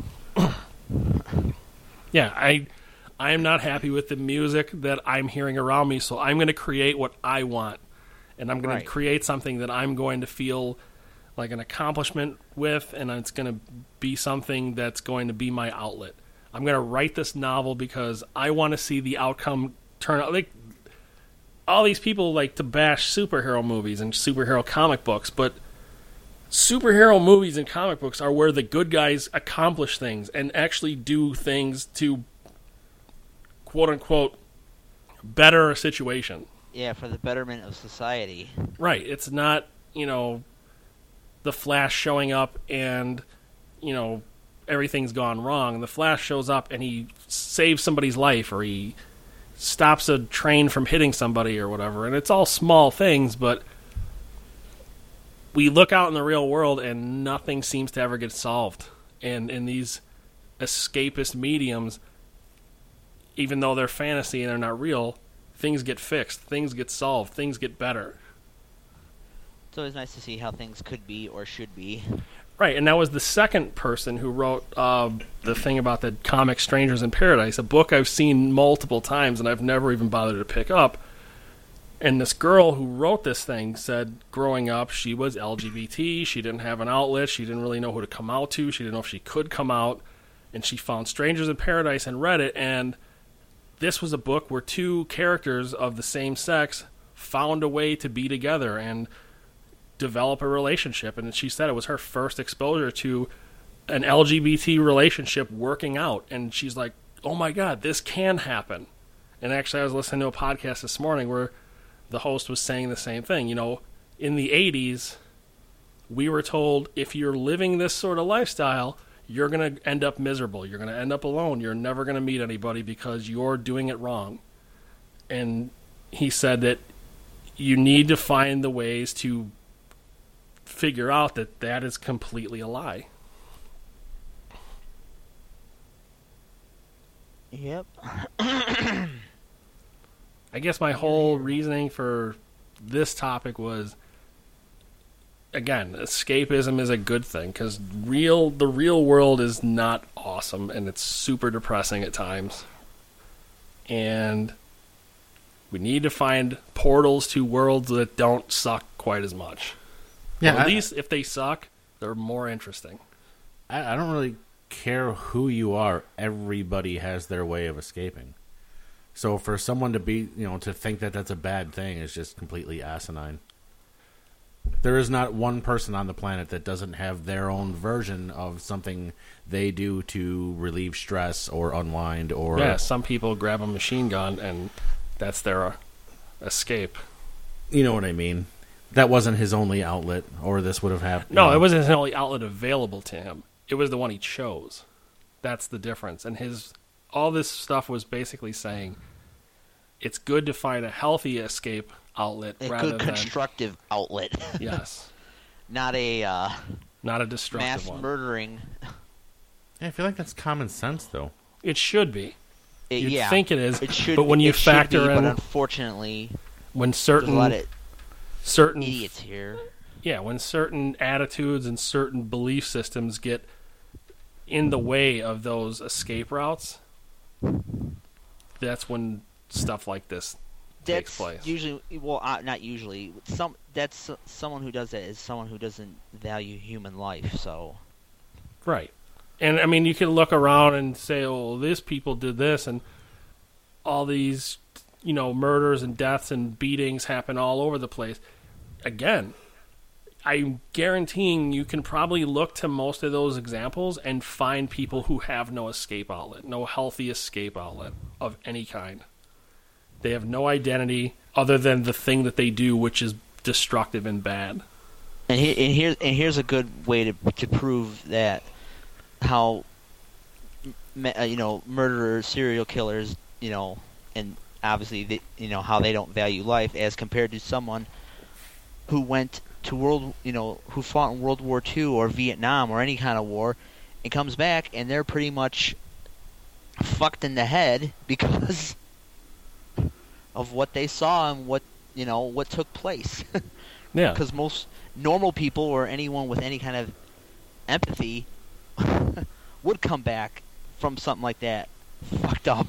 D: Yeah, I, I am not happy with the music that I'm hearing around me, so I'm going to create what I want, and I'm going
B: Right.
D: to create something that I'm going to feel like an accomplishment with, and it's going to be something that's going to be my outlet. I'm going to write this novel because I want to see the outcome turn out. Like, all these people like to bash superhero movies and superhero comic books, but superhero movies and comic books are where the good guys accomplish things and actually do things to, quote-unquote, better a situation.
B: Yeah, for the betterment of society.
D: Right. It's not, you know, the Flash showing up and, you know, everything's gone wrong. The Flash shows up and he saves somebody's life, or he stops a train from hitting somebody or whatever. And it's all small things, but we look out in the real world and nothing seems to ever get solved. And in these escapist mediums, even though they're fantasy and they're not real, things get fixed, things get solved, things get better.
B: It's always nice to see how things could be or should be.
D: Right, and that was the second person who wrote uh, the thing about the comic Strangers in Paradise, a book I've seen multiple times and I've never even bothered to pick up. And this girl who wrote this thing said growing up she was L G B T, she didn't have an outlet, she didn't really know who to come out to, she didn't know if she could come out, and she found Strangers in Paradise and read it, and this was a book where two characters of the same sex found a way to be together and develop a relationship. And she said it was her first exposure to an L G B T relationship working out, and she's like, oh my god, this can happen. And actually I was listening to a podcast this morning where the host was saying the same thing. You know, in the eighties we were told if you're living this sort of lifestyle, you're going to end up miserable, you're going to end up alone, you're never going to meet anybody because you're doing it wrong. And he said that you need to find the ways to figure out that that is completely a lie.
B: Yep.
D: I guess my whole reasoning for this topic was, again, escapism is a good thing because real the real world is not awesome and it's super depressing at times. And we need to find portals to worlds that don't suck quite as much.
A: Yeah,
D: Or at
A: I-
D: least if they suck, they're more interesting.
A: I, I don't really care who you are. Everybody has their way of escaping. So for someone to be, you know, to think that that's a bad thing is just completely asinine. There is not one person on the planet that doesn't have their own version of something they do to relieve stress or unwind or...
D: Yeah, some people grab a machine gun and that's their uh, escape.
A: You know what I mean? That wasn't his only outlet, or this would have happened.
D: No, it wasn't his only outlet available to him. It was the one he chose. That's the difference. And his all this stuff was basically saying it's good to find a healthy escape outlet
B: A
D: rather
B: good
D: than
B: constructive outlet.
D: yes,
B: Not a uh,
D: not a destructive
B: mass
D: one.
B: murdering.
A: Yeah, I feel like that's common sense, though.
D: It should be.
B: It,
D: You'd
B: yeah,
D: think it is,
B: It should,
D: but when you
B: it should
D: factor
B: be,
D: in
B: but unfortunately,
D: when
B: there's a
D: certain
B: lot of
D: certain
B: idiots here.
D: yeah, when certain attitudes and certain belief systems get in the way of those escape routes, that's when stuff like this takes
B: That's
D: place.
B: usually, well, uh, not usually. Some that's uh, someone who does that is someone who doesn't value human life. So,
D: Right. And, I mean, you can look around and say, oh, this people did this, and all these, you know, murders and deaths and beatings happen all over the place. Again, I'm guaranteeing you can probably look to most of those examples and find people who have no escape outlet, no healthy escape outlet of any kind. They have no identity other than the thing that they do, which is destructive and bad.
B: and, he, and here and here's a good way to to prove that how m- uh, you know murderers, serial killers, you know, and obviously they, you know how they don't value life as compared to someone who went to world, you know, who fought in World War Two or Vietnam or any kind of war, and comes back and they're pretty much fucked in the head because of what they saw and what you know what took place.
D: Yeah.
B: Because most normal people or anyone with any kind of empathy would come back from something like that fucked up.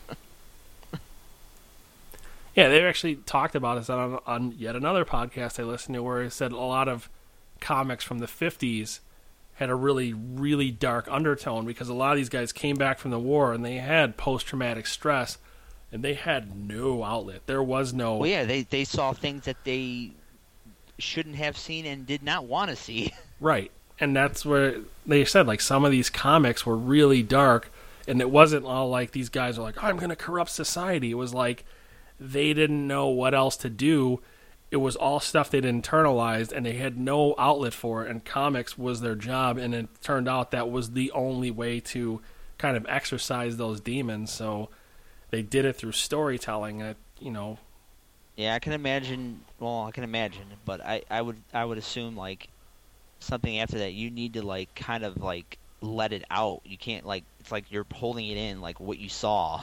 D: Yeah, they actually talked about this on, on yet another podcast I listened to where it said a lot of comics from the fifties had a really, really dark undertone because a lot of these guys came back from the war and they had post-traumatic stress and they had no outlet. There was no...
B: Well, yeah, they, they saw things that they shouldn't have seen and did not want to see.
D: Right. And that's where they said, like, some of these comics were really dark, and it wasn't all like these guys are like, oh, I'm going to corrupt society. It was like they didn't know what else to do. It was all stuff they'd internalized, and they had no outlet for it, and comics was their job, and it turned out that was the only way to kind of exorcise those demons, so they did it through storytelling, and, it, you know...
B: Yeah, I can imagine. Well, I can imagine, but I, I would I would assume like something after that. You need to like kind of like let it out. You can't like it's like you're holding it in, like what you saw.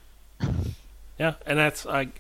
D: Yeah, and that's like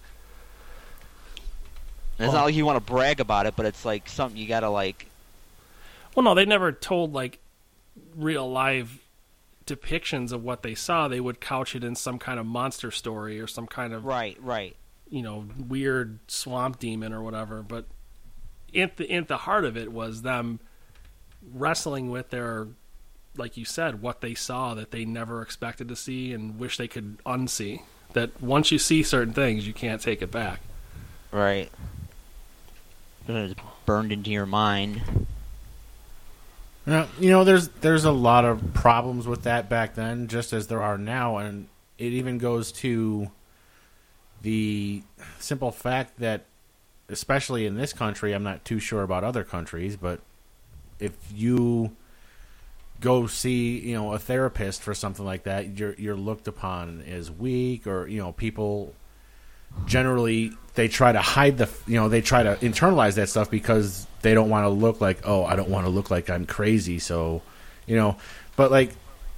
B: And it's not like you want to brag about it, but it's like something you gotta like.
D: well, no, they never told like real live depictions of what they saw. They would couch it in some kind of monster story or some kind of
B: Right, right.
D: you know, weird swamp demon or whatever, but at the, at the heart of it was them wrestling with their, like you said, what they saw that they never expected to see and wish they could unsee. That once you see certain things, you can't take it back.
B: Right. It's burned into your mind.
A: Now, you know, there's there's a lot of problems with that back then, just as there are now, and it even goes to the simple fact that, especially in this country, I'm not too sure about other countries, but if you go see, you know, a therapist for something like that, you're you're looked upon as weak, or, you know, people generally, they try to hide the, you know, they try to internalize that stuff because they don't want to look like, oh, I don't want to look like I'm crazy, so, you know, but like,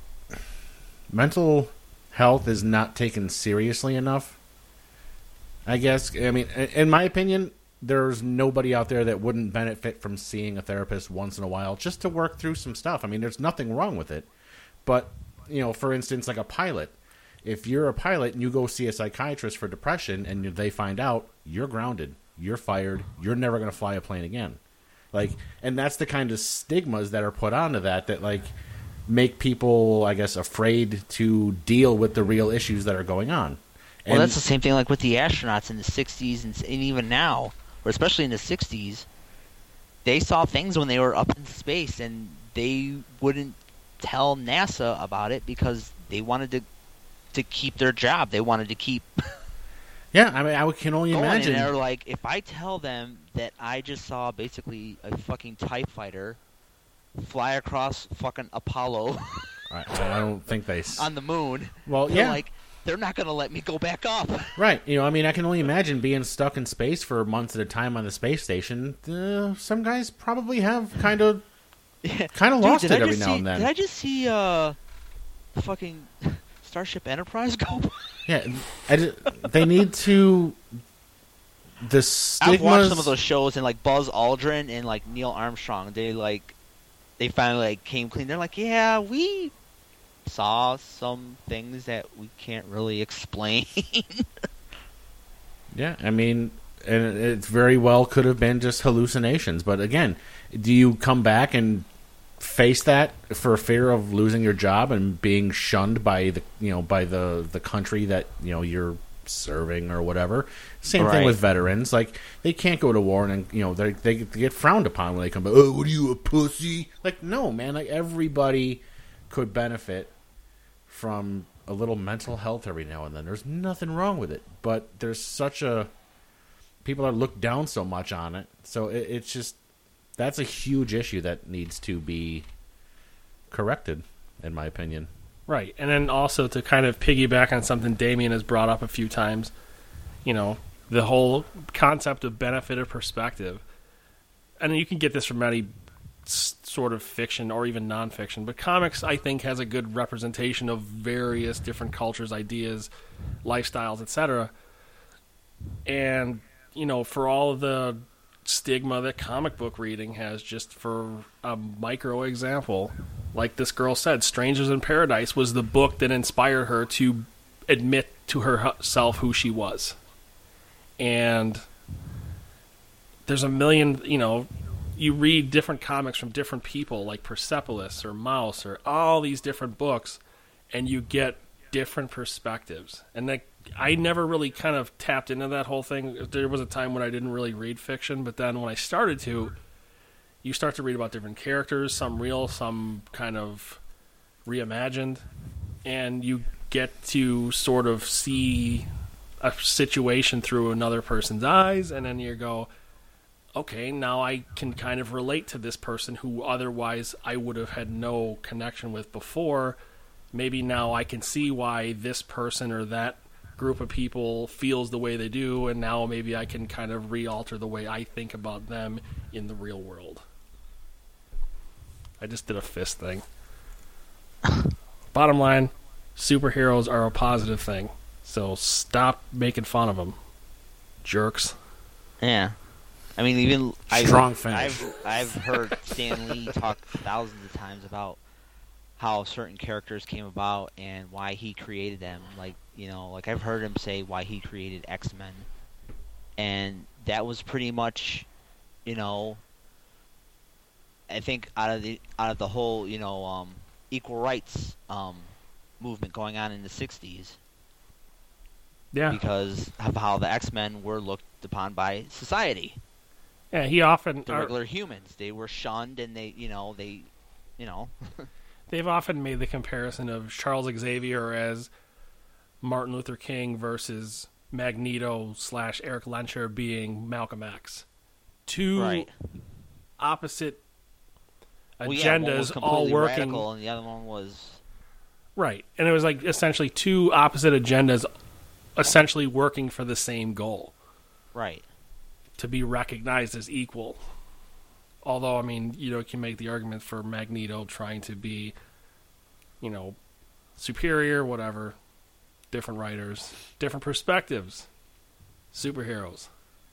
A: mental health is not taken seriously enough, I guess. I mean, in my opinion, there's nobody out there that wouldn't benefit from seeing a therapist once in a while just to work through some stuff. I mean, there's nothing wrong with it. But, you know, for instance, like a pilot. If you're a pilot and you go see a psychiatrist for depression and they find out, you're grounded, you're fired, you're never going to fly a plane again. Like, and that's the kind of stigmas that are put onto that that, like, make people, I guess, afraid to deal with the real issues that are going on.
B: Well,
A: And
B: that's the same thing like with the astronauts in the sixties and, and even now, or especially in the sixties, they saw things when they were up in space and they wouldn't tell NASA about it because they wanted to to keep their job. They wanted to keep
A: yeah, I mean, I can only
B: going.
A: imagine.
B: And they're like, if I tell them that I just saw basically a fucking TIE fighter fly across fucking Apollo
A: I, I don't think they. s-
B: on the moon,
A: Well,
B: they're
A: yeah.
B: like, they're not going to let me go back up.
A: Right. You know, I mean, I can only imagine being stuck in space for months at a time on the space station. Uh, some guys probably have kind of kind of
B: Dude,
A: lost
B: did
A: it
B: I
A: every
B: just
A: now
B: see,
A: and then.
B: Did I just see uh, fucking Starship Enterprise go?
A: Yeah, I ju- they need to. The stigmas.
B: I've watched some of those shows, and like Buzz Aldrin and like Neil Armstrong, they like they finally like came clean. They're like, yeah, we saw some things that we can't really explain.
A: Yeah, I mean, and it very well could have been just hallucinations. But again, do you come back and face that for fear of losing your job and being shunned by the you know by the the country that you know you're serving or whatever? Same
B: Right.
A: thing with veterans. Like they can't go to war and you know they they get frowned upon when they come back. Oh, what are you, a pussy? Like no, man. Like everybody could benefit from a little mental health every now and then. There's nothing wrong with it, but there's such a people are looked down so much on it. So it, it's just that's a huge issue that needs to be corrected, in my opinion.
D: Right, and then also to kind of piggyback on something Damien has brought up a few times, you know, the whole concept of benefit of perspective. And you can get this from any s- sort of fiction or even nonfiction, but comics, I think, has a good representation of various different cultures, ideas, lifestyles, et cetera. And, you know, for all of the stigma that comic book reading has, just for a micro example, like this girl said, Strangers in Paradise was the book that inspired her to admit to herself who she was. And there's a million, you know, you read different comics from different people, like Persepolis or Mouse or all these different books, and you get different perspectives. And like, I never really kind of tapped into that whole thing. There was a time when I didn't really read fiction, but then when I started to, you start to read about different characters, some real, some kind of reimagined, and you get to sort of see a situation through another person's eyes, and then you go, okay, now I can kind of relate to this person who otherwise I would have had no connection with before. Maybe now I can see why this person or that group of people feels the way they do, and now maybe I can kind of re-alter the way I think about them in the real world. I just did a fist thing. Bottom line, superheroes are a positive thing, so stop making fun of them, jerks.
B: Yeah. I mean, even
A: Strong
B: I've,
A: finish.
B: I've I've heard Stan Lee talk thousands of times about how certain characters came about and why he created them. Like, you know, like I've heard him say why he created X-Men, and that was pretty much, you know, I think out of the out of the whole, you know, um, equal rights um, movement going on in the sixties.
D: Yeah.
B: Because of how the X-Men were looked upon by society.
D: Yeah, he often...
B: The
D: are-
B: regular humans. They were shunned and they, you know, they, you know.
D: They've often made the comparison of Charles Xavier as Martin Luther King versus Magneto slash Eric Lencher being Malcolm X. Two
B: Right.
D: opposite
B: Well, yeah, one was
D: agendas all
B: completely
D: working.
B: radical and the other one was...
D: Right. And it was like essentially two opposite agendas essentially working for the same goal.
B: Right.
D: To be recognized as equal. Although, I mean, you know, you can make the argument for Magneto trying to be, you know, superior, whatever. Different writers, different perspectives. Superheroes.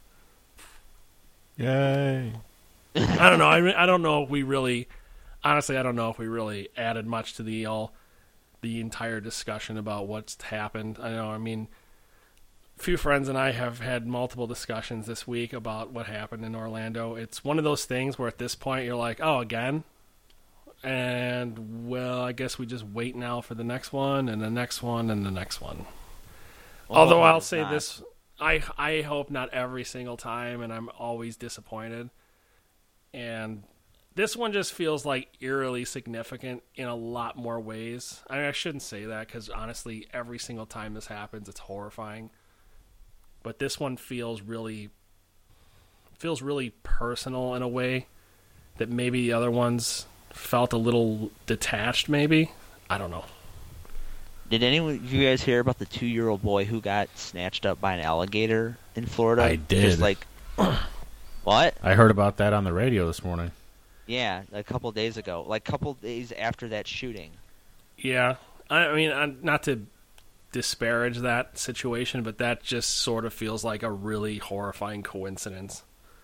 A: Yay.
D: I don't know. I, re- I don't know if we really, honestly, I don't know if we really added much to the all, the entire discussion about what's happened. I know, I mean, a few friends and I have had multiple discussions this week about what happened in Orlando. It's one of those things where at this point you're like, oh, again? And, well, I guess we just wait now for the next one, and the next one, and the next one.
B: Well,
D: Although
B: hopefully
D: I'll
B: it's
D: say
B: not.
D: this, I I hope not every single time, and I'm always disappointed. And this one just feels like eerily significant in a lot more ways. I mean, I shouldn't say that because honestly, every single time this happens, it's horrifying. But this one feels really feels really personal in a way that maybe the other ones felt a little detached. Maybe I don't know.
B: Did anyone of you guys hear about the two-year-old boy who got snatched up by an alligator in Florida?
A: I did.
B: Just like, what?
A: I heard about that on the radio this morning.
B: Yeah, a couple days ago, like a couple days after that shooting.
D: Yeah, I, I mean, I, not to disparage that situation, but that just sort of feels like a really horrifying coincidence.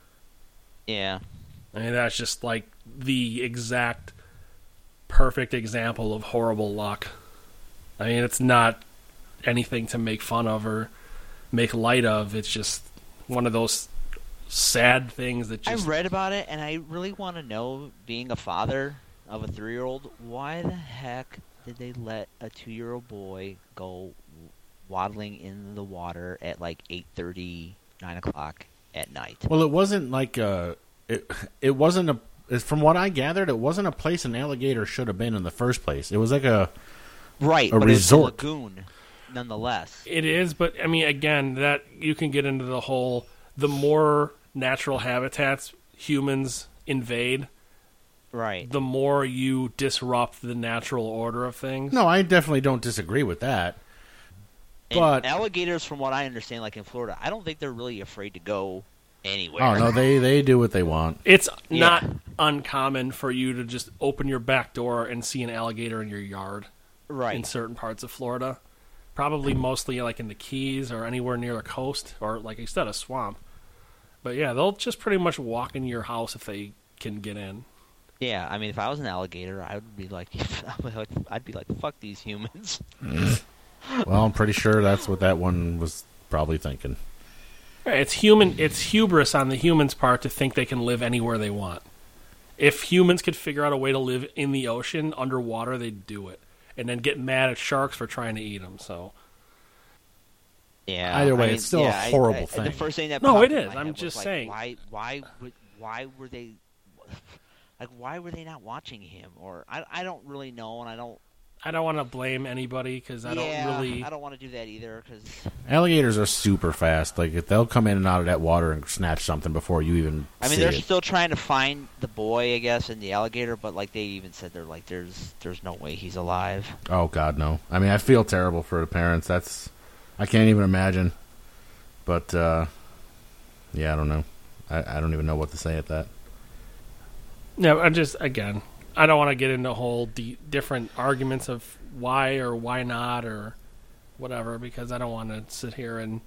B: Yeah.
D: I mean, that's just like the exact perfect example of horrible luck. I mean, it's not anything to make fun of or make light of. It's just one of those sad things that just...
B: I read about it, and I really want to know, being a father of a three-year-old, why the heck did they let a two-year-old boy go waddling in the water at like eight thirty, nine o'clock at night?
A: Well, it wasn't like a... It, it wasn't a... From what I gathered, it wasn't a place an alligator should have been in the first place. It was like a...
B: Right,
A: a
B: but
A: resort.
B: It's a lagoon, nonetheless.
D: It is, but I mean, again, that you can get into the whole... The more natural habitats humans invade,
B: Right.
D: the more you disrupt the natural order of things.
A: No, I definitely don't disagree with that.
B: And
A: But
B: alligators, from what I understand, like in Florida, I don't think they're really afraid to go anywhere.
A: oh no, they they do what they want.
D: It's
B: Yeah.
D: not uncommon for you to just open your back door and see an alligator in your yard in
B: Right.
D: certain parts of Florida. Probably mostly like in the Keys or anywhere near the coast or, like you said, a swamp. But yeah, they'll just pretty much walk into your house if they can get in.
B: Yeah, I mean, if I was an alligator, I would be like, I'd be like, fuck these humans.
A: Well, I'm pretty sure that's what that one was probably thinking.
D: It's human. It's hubris on the humans' part to think they can live anywhere they want. If humans could figure out a way to live in the ocean underwater, they'd do it, and then get mad at sharks for trying to eat them. So
B: Yeah.
A: Either way,
B: I mean,
A: it's still a
B: yeah, I-
A: horrible
B: I-
A: thing.
B: The first thing that
D: No,
B: popped
D: it
B: in
D: is.
B: my
D: I'm
B: head was,
D: just
B: like,
D: saying.
B: Why? Why would? Why were they? Like, why were they not watching him? Or I, I don't really know, and I don't.
D: I don't want to blame anybody because I
B: yeah,
D: don't really.
B: I don't want to do that either, because
A: Alligators are super fast. Like if they'll come in and out of that water and snatch something before you even
B: I mean
A: see
B: they're
A: it.
B: still trying to find the boy, I guess, and the alligator, but like they even said, they're like, there's there's no way he's alive.
A: Oh God, no. I mean, I feel terrible for the parents. That's I can't even imagine. But uh, yeah, I don't know. I, I don't even know what to say at that.
D: No, I just again, I don't want to get into whole de- different arguments of why or why not or whatever because I don't want to sit here and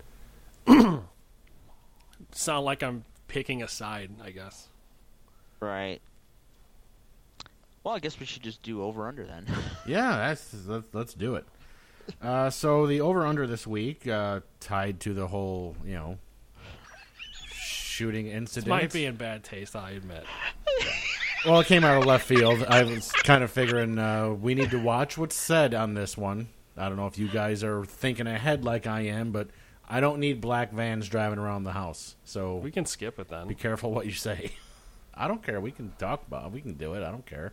D: sound like I'm picking a side. I guess.
B: Right. Well, I guess we should just do over under then.
A: Yeah, that's let's, let's do it. Uh, so the over under this week, uh, tied to the whole, you know, shooting
D: This
A: incident.
D: might be in bad taste, I admit.
A: Well, it came out of left field. I was kind of figuring uh, we need to watch what's said on this one. I don't know if you guys are thinking ahead like I am, but I don't need black vans driving around the house. So
D: We can skip it then.
A: be careful what you say. I don't care. We can talk about it. We can do it. I don't care.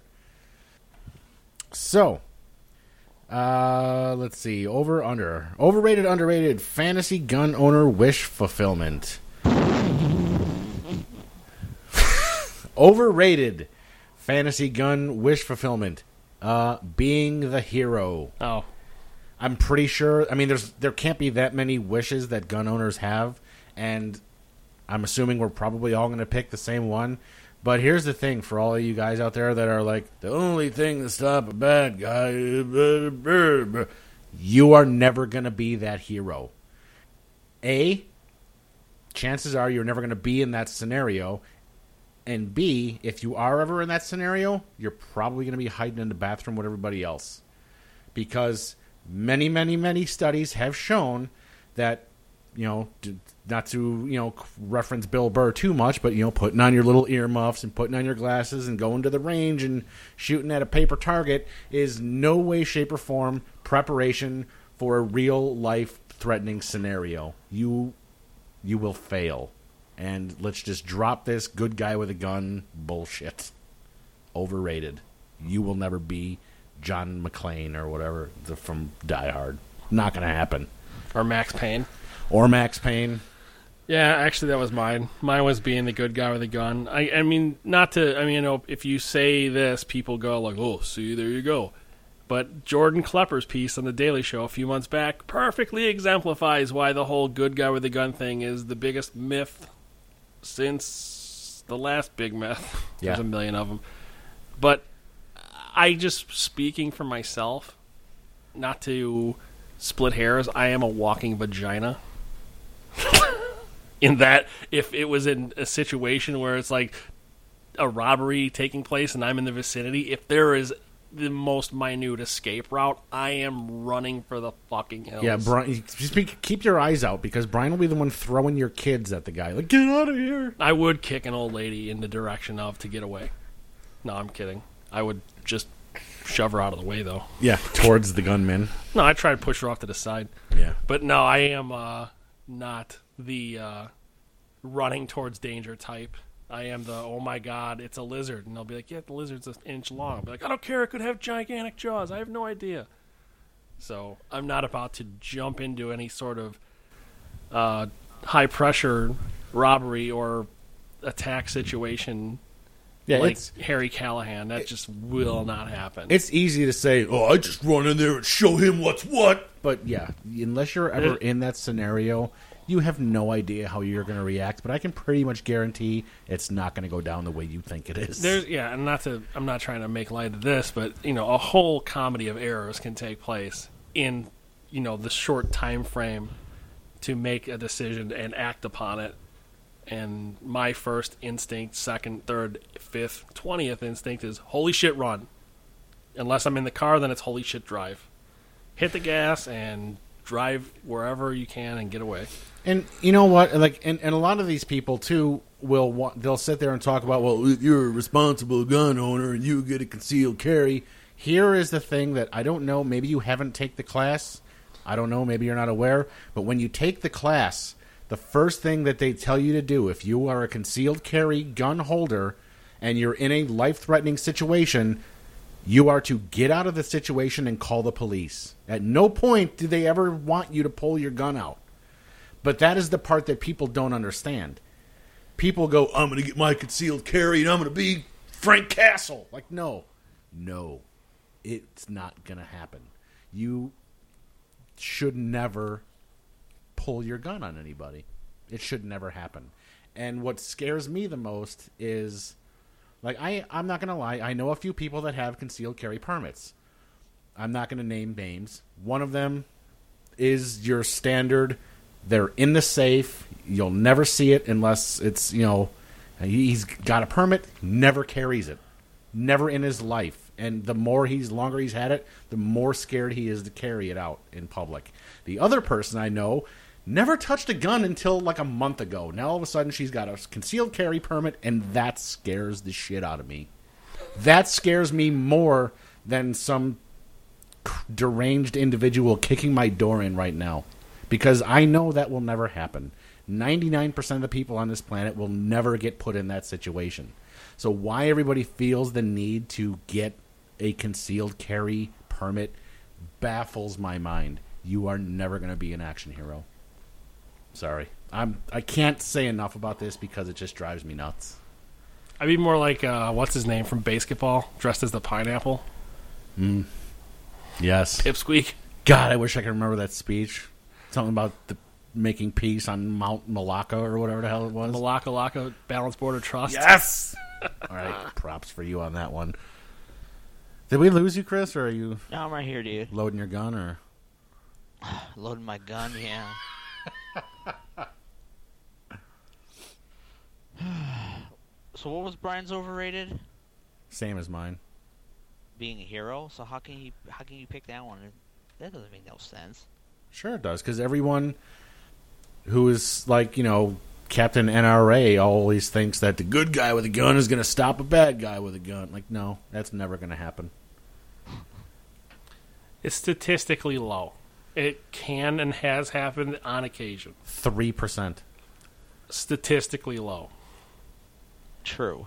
A: So, uh, let's see. Over, under. Overrated, underrated. Fantasy gun owner wish fulfillment. Overrated. Fantasy gun wish fulfillment. Uh, being the hero.
D: Oh,
A: I'm pretty sure. I mean, there's there can't be that many wishes that gun owners have, and I'm assuming we're probably all going to pick the same one. But here's the thing for all of you guys out there that are like, the only thing to stop a bad guy is blah, blah, blah. You are never going to be that hero. A, chances are you're never going to be in that scenario. And B, if you are ever in that scenario, you're probably going to be hiding in the bathroom with everybody else. Because many, many, many studies have shown that, you know, not to, you know, reference Bill Burr too much, but, you know, putting on your little earmuffs and putting on your glasses and going to the range and shooting at a paper target is no way, shape, or form preparation for a real life threatening scenario. You, you will fail. And let's just drop this good guy with a gun bullshit. Overrated. You will never be John McClane or whatever the, from Die Hard. Not going to happen.
D: or Max Payne.
A: Or Max Payne.
D: Yeah, actually, that was mine. Mine was being the good guy with a gun. I, I mean, not to. I mean, you know, if you say this, people go like, "Oh, see, there you go." But Jordan Klepper's piece on the Daily Show a few months back perfectly exemplifies why the whole good guy with a gun thing is the biggest myth since the last big meth. There's
A: Yeah.
D: a million of them. But I just, speaking for myself, not to split hairs, I am a walking vagina. In that, if it was in a situation where it's like a robbery taking place and I'm in the vicinity, if there is the most minute escape route, I am running for the fucking hills.
A: Yeah, Brian, just be, keep your eyes out because Brian will be the one throwing your kids at the guy. Like, get out of here.
D: I would kick an old lady in the direction of to get away. No, I'm kidding. I would just shove her out of the way, though.
A: Yeah, towards the gunman.
D: No, I try to push her off to the side.
A: Yeah.
D: But no, I am uh, not the uh, running towards danger type. I am the, oh my god, it's a lizard. And they'll be like, yeah, the lizard's an inch long. I'll be like, I don't care, it could have gigantic jaws. I have no idea. So I'm not about to jump into any sort of uh, high-pressure robbery or attack situation
A: Yeah,
D: like
A: it's
D: Harry Callahan. That just will not happen.
A: it's easy to say, oh, I just run in there and show him what's what. But yeah, unless you're ever in that scenario, you have no idea how you're going to react. But I can pretty much guarantee it's not going to go down the way you think it is.
D: There's yeah, and not to I'm not trying to make light of this, but you know, a whole comedy of errors can take place in, you know, the short time frame to make a decision and act upon it. And my first instinct, second, third, fifth, twentieth instinct is holy shit, run. Unless I'm in the car, then it's holy shit, drive. Hit the gas and drive wherever you can and get away.
A: And you know what? Like, and, and a lot of these people too will want, they'll sit there and talk about, well, you're a responsible gun owner and you get a concealed carry. Here is the thing that I don't know. Maybe you haven't taken the class. I don't know. Maybe you're not aware. But when you take the class, the first thing that they tell you to do, if you are a concealed carry gun holder and you're in a life-threatening situation, you are to get out of the situation and call the police. At no point do they ever want you to pull your gun out. But that is the part that people don't understand. People go, I'm going to get my concealed carry and I'm going to be Frank Castle. Like, no. No. It's not going to happen. You should never pull your gun on anybody. It should never happen. And what scares me the most is, like, I, I'm not going to lie, I know a few people that have concealed carry permits. I'm not going to name names. One of them is your standard, they're in the safe, you'll never see it unless it's, you know, he's got a permit, never carries it. Never in his life. And the more he's longer he's had it, the more scared he is to carry it out in public. The other person I know never touched a gun until like a month ago. Now all of a sudden she's got a concealed carry permit, and that scares the shit out of me. That scares me more than some deranged individual kicking my door in right now. Because I know that will never happen. ninety-nine percent of the people on this planet will never get put in that situation. So why everybody feels the need to get a concealed carry permit baffles my mind. You are never going to be an action hero. Sorry. I'm, I can't say enough about this because it just drives me nuts.
D: I'd be more like, uh, what's his name from Basketball, dressed as the pineapple?
A: Mm. Yes.
D: Pipsqueak.
A: God, I wish I could remember that speech. Something about the making peace on Mount Malacca or whatever the hell it was.
D: Malacca Lacca Balanced Border Trust.
A: Yes! All right, props for you on that one. Did we lose you, Chris, or are you
B: No, I'm right here, dude.
A: loading your gun? Or
B: Loading my gun, yeah. So what was Brian's overrated?
A: Same as mine.
B: Being a hero. So how can you how can you pick that one? That doesn't make no sense.
A: Sure it does, because everyone who is like, you know, Captain N R A always thinks that the good guy with a gun is going to stop a bad guy with a gun. Like, no, that's never going to happen.
D: It's statistically low. It can and has happened on occasion.
A: Three percent.
D: Statistically low.
B: True.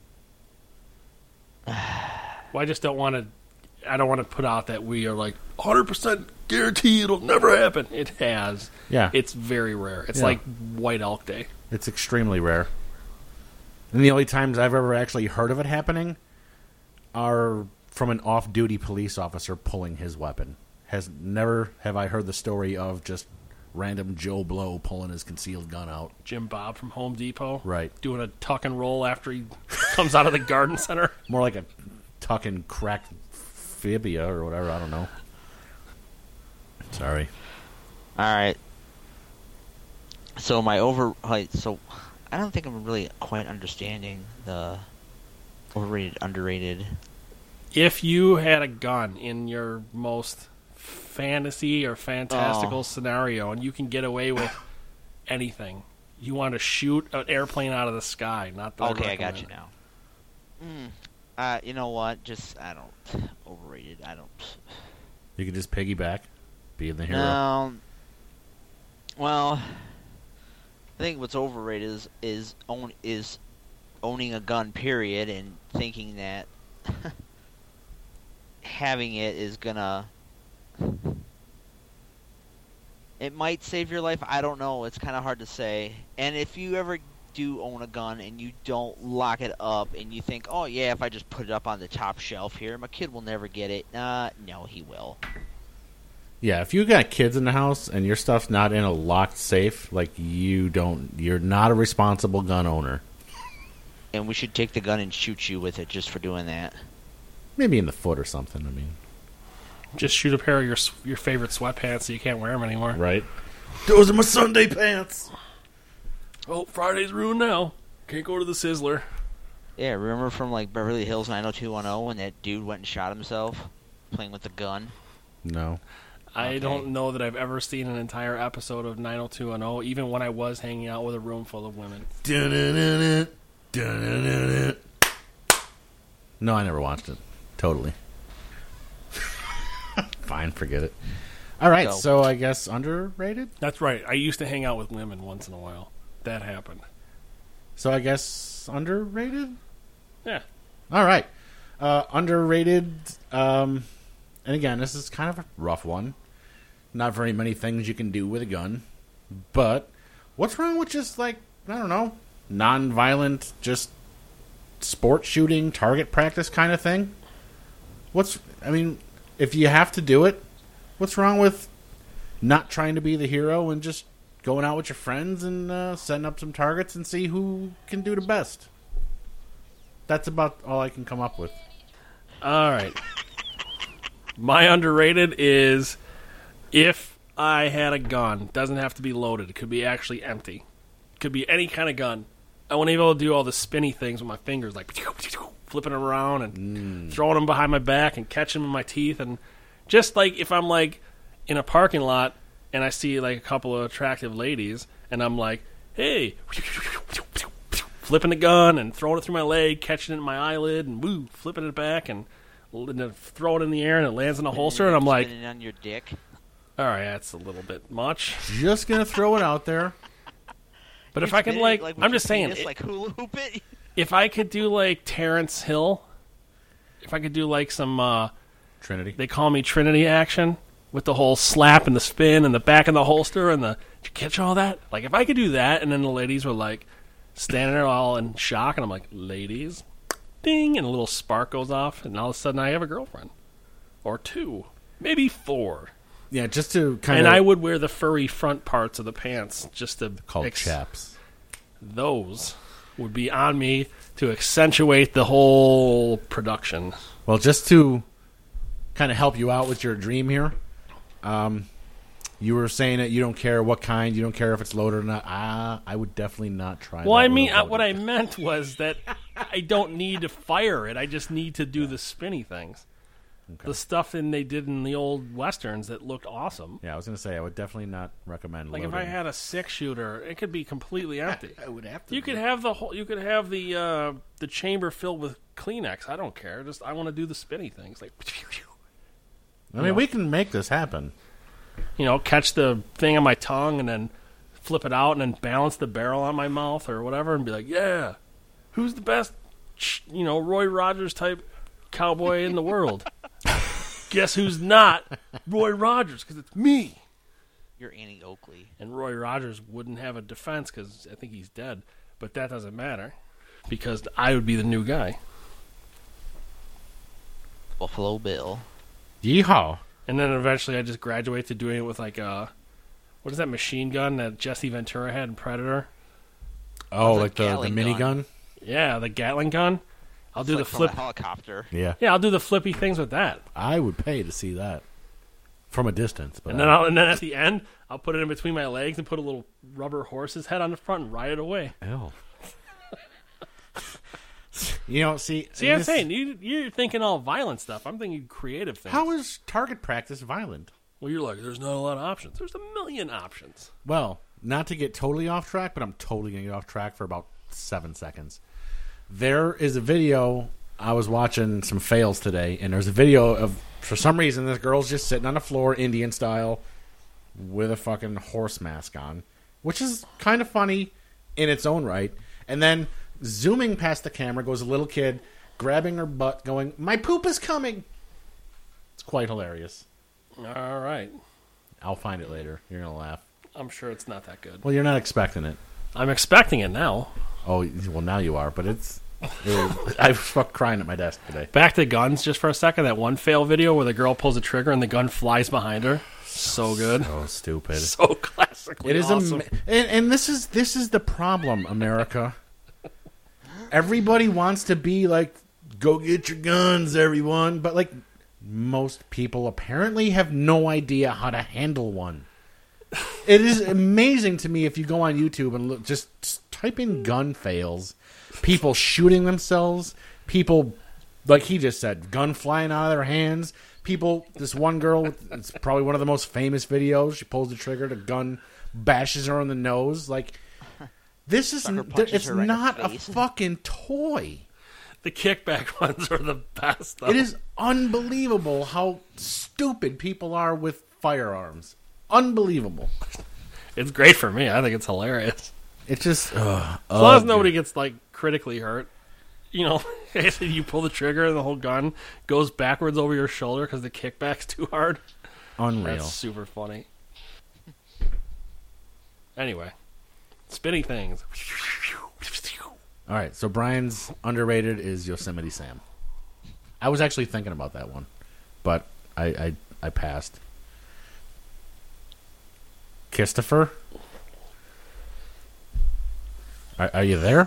D: Well, I just don't want to. I don't want to put out that we are like one hundred percent guarantee it'll never happen. It has.
A: Yeah.
D: It's very rare. It's
A: Yeah.
D: like White Elk Day.
A: It's extremely rare. And the only times I've ever actually heard of it happening are from an off-duty police officer pulling his weapon. Has never have I heard the story of just random Joe Blow pulling his concealed gun out.
D: Jim Bob from Home Depot.
A: Right.
D: Doing a tuck and roll after he comes out of the garden center.
A: More like a tuck and crack fibia or whatever. I don't know. Sorry.
B: All right. So my over, like, so I don't think I'm really quite understanding the overrated, underrated.
D: If you had a gun in your most fantasy or fantastical
B: Oh.
D: scenario and you can get away with anything, you want to shoot an airplane out of the sky, not the
B: Okay, I got you now. Mm, uh, you know what? Just I don't overrated. I don't.
A: You could just piggyback, be the hero.
B: No. Well, I think what's overrated is is own is owning a gun. Period, and thinking that having it is gonna. It might save your life. I don't know. It's kind of hard to say. And if you ever do own a gun and you don't lock it up and you think, oh yeah, if I just put it up on the top shelf here, my kid will never get it. Uh, no, he will.
A: Yeah, if you got kids in the house and your stuff's not in a locked safe, like you don't, you're not a responsible gun owner.
B: And we should take the gun and shoot you with it just for doing that.
A: Maybe in the foot or something. I mean,
D: Just shoot a pair of your your favorite sweatpants so you can't wear them anymore.
A: right? Those are my Sunday pants.
D: Oh, Friday's ruined now. Can't go to the Sizzler.
B: Yeah, remember from like Beverly Hills nine oh two one oh when that dude went and shot himself playing with a gun?
A: No.
D: I
B: Okay.
D: don't know that I've ever seen an entire episode of nine oh two one oh, even when I was hanging out with a room full of women.
A: Dun-dun-dun-dun, dun-dun-dun-dun. No, I never watched it. Totally. Fine, forget it. All right,
B: Go.
A: so I guess underrated?
D: That's right. I used to hang out with women once in a while. That happened.
A: So I guess underrated?
D: Yeah.
A: All right. Uh, underrated, um, and again, this is kind of a rough one. Not very many things you can do with a gun. But what's wrong with just, like, I don't know, non-violent, just sport shooting, target practice kind of thing? What's, I mean, if you have to do it, what's wrong with not trying to be the hero and just going out with your friends and uh, setting up some targets and see who can do the best? That's about all I can come up with.
D: All right. My underrated is if I had a gun, doesn't have to be loaded. It could be actually empty. It could be any kind of gun. I want to be able to do all the spinny things with my fingers, like flipping them around and throwing them behind my back and catching them in my teeth. And just like if I'm like in a parking lot and I see like a couple of attractive ladies and I'm like, hey, flipping the gun and throwing it through my leg, catching it in my eyelid and woo, flipping it back and throw it in the air and it lands in a holster. And I'm like,
B: spinning on your dick.
D: all right, that's a little bit much.
A: Just gonna throw it out there.
D: But if
B: You
D: I could
B: spin it,
D: like,
B: with
D: I'm
B: your
D: just saying,
B: penis,
D: it-
B: like hula hoop it.
D: if I could do like Terrence Hill, if I could do like some, uh,
A: Trinity.
D: they call me Trinity action with the whole slap and the spin and the back in the holster and the, did you catch all that? Like if I could do that and then the ladies were like standing there all in shock and I'm like, ladies, ding, and a little spark goes off and all of a sudden I have a girlfriend. Or two. Maybe four.
A: Yeah, just to kind
D: And
A: of
D: I would wear the furry front parts of the pants just to
A: called
D: ex-
A: chaps.
D: those would be on me to accentuate the whole production.
A: Well, just to kind of help you out with your dream here, um, you were saying that you don't care what kind, you don't care if it's loaded or not. Ah, I would definitely not try.
D: Well,
A: that
D: I
A: with
D: mean,
A: a
D: uh, what I
A: loaded-
D: meant was that I don't need to fire it. I just need to do the spinny things.
A: Okay.
D: The stuff in they did in the old westerns that looked awesome.
A: Yeah, I was going to say I would definitely not recommend.
D: Like
A: loading.
D: if I had a six shooter, it could be completely empty.
A: I would have to.
D: You could have the whole. You could have the uh, the chamber filled with Kleenex. I don't care. Just I want to do the spinny things, like
A: I mean, we can make this happen.
D: you know, catch the thing on my tongue and then flip it out and then balance the barrel on my mouth or whatever, and be like, yeah, who's the best, you know, Roy Rogers type cowboy in the world? Guess who's not Roy Rogers? Because it's me.
B: You're Annie Oakley.
D: And Roy Rogers wouldn't have a defense because I think he's dead. But that doesn't matter because I would be the new guy.
B: Buffalo Bill.
A: Yeehaw!
D: And then eventually I just graduate to doing it with like a what is that machine gun that Jesse Ventura had in Predator?
A: Oh,
B: That's a
A: like the, the
B: Gatling
A: minigun?
B: gun.
D: Yeah, the Gatling gun. I'll do
B: It's like
D: the
B: from
D: flip.
B: a helicopter.
A: Yeah.
D: Yeah, I'll do the flippy things with that.
A: I would pay to see that from a distance. But
D: And then
A: I-
D: I'll, and then at the end, I'll put it in between my legs and put a little rubber horse's head on the front and ride it away.
A: Ew. You know, see...
D: See, I'm
A: this-
D: saying you, you're thinking all violent stuff. I'm thinking creative things.
A: How is target practice violent?
D: Well, you're like, there's not a lot of options. There's a million options.
A: Well, not to get totally off track, but I'm totally going to get off track for about seven seconds. There is a video... I was watching some fails today, and there's a video of, for some reason, this girl's just sitting on the floor, Indian style, with a fucking horse mask on, which is kind of funny in its own right. And then, zooming past the camera, goes a little kid grabbing her butt, going, "My poop is coming!" It's quite hilarious.
D: All right.
A: I'll find it later. You're going to laugh.
D: I'm sure it's not that good.
A: Well, you're not expecting it.
D: I'm expecting it now.
A: Oh, well, now you are, but it's... it, I was fuck crying at my desk today.
D: Back to guns just for a second. That one fail video where the girl pulls a trigger and the gun flies behind her. So good.
A: Oh, stupid.
D: So classically
A: It is
D: awesome.
A: ama- and, and this is this is the problem, America. Everybody wants to be like, go get your guns, everyone, but like most people apparently have no idea how to handle one. It is amazing to me if you go on YouTube and look, just, just type in gun fails, people shooting themselves, people like he just said, gun flying out of their hands. People, this one girl, it's probably one of the most famous videos. She pulls the trigger, the gun bashes her on the nose. Like, this is,
B: Sucker punches
A: it's
B: her right in the
A: not a
B: face.
A: fucking toy.
D: The kickback ones are the best, though.
A: It is unbelievable how stupid people are with firearms. Unbelievable.
D: It's great for me. I think it's hilarious.
A: It's just, uh,
D: As long as nobody gets, like, critically hurt. You know, you pull the trigger and the whole gun goes backwards over your shoulder because the kickback's too hard.
A: unreal.
D: That's super funny. Anyway, spinny things.
A: All right, so Brian's underrated is Yosemite Sam. I was actually thinking about that one, but I I, I passed. Christopher, are, are you there?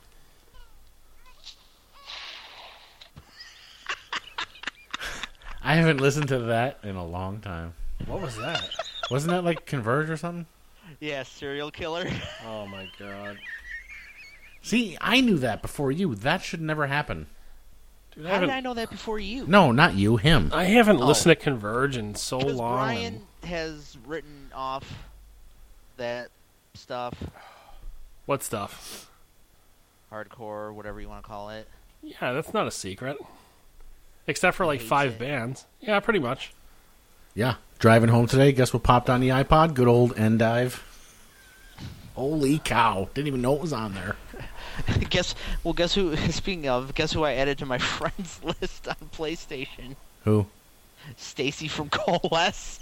A: I haven't listened to that in a long time.
D: What was that?
A: Wasn't that like Converge or something?
B: Yeah, serial killer.
D: Oh, my God.
A: See, I knew that before you. That should never happen.
D: Dude, I
B: How did
D: haven't,
B: I know that before you?
A: No, not you, him.
D: I haven't
B: Oh.
D: listened to Converge in so
B: Because
D: long.
B: Brian
D: and-
B: has written off that stuff,
D: What stuff?
B: hardcore, whatever you want to call it.
D: Yeah, that's not a secret. Except for like
B: Hates
D: five
B: it.
D: bands. Yeah, pretty much.
A: Yeah, driving home today, guess what popped on the iPod? Good old Endive. Holy cow. Didn't even know it was on there.
B: guess, well, guess who? Speaking of, guess who I added to my friends list on PlayStation?
A: Who?
B: Stacy from Coalesce.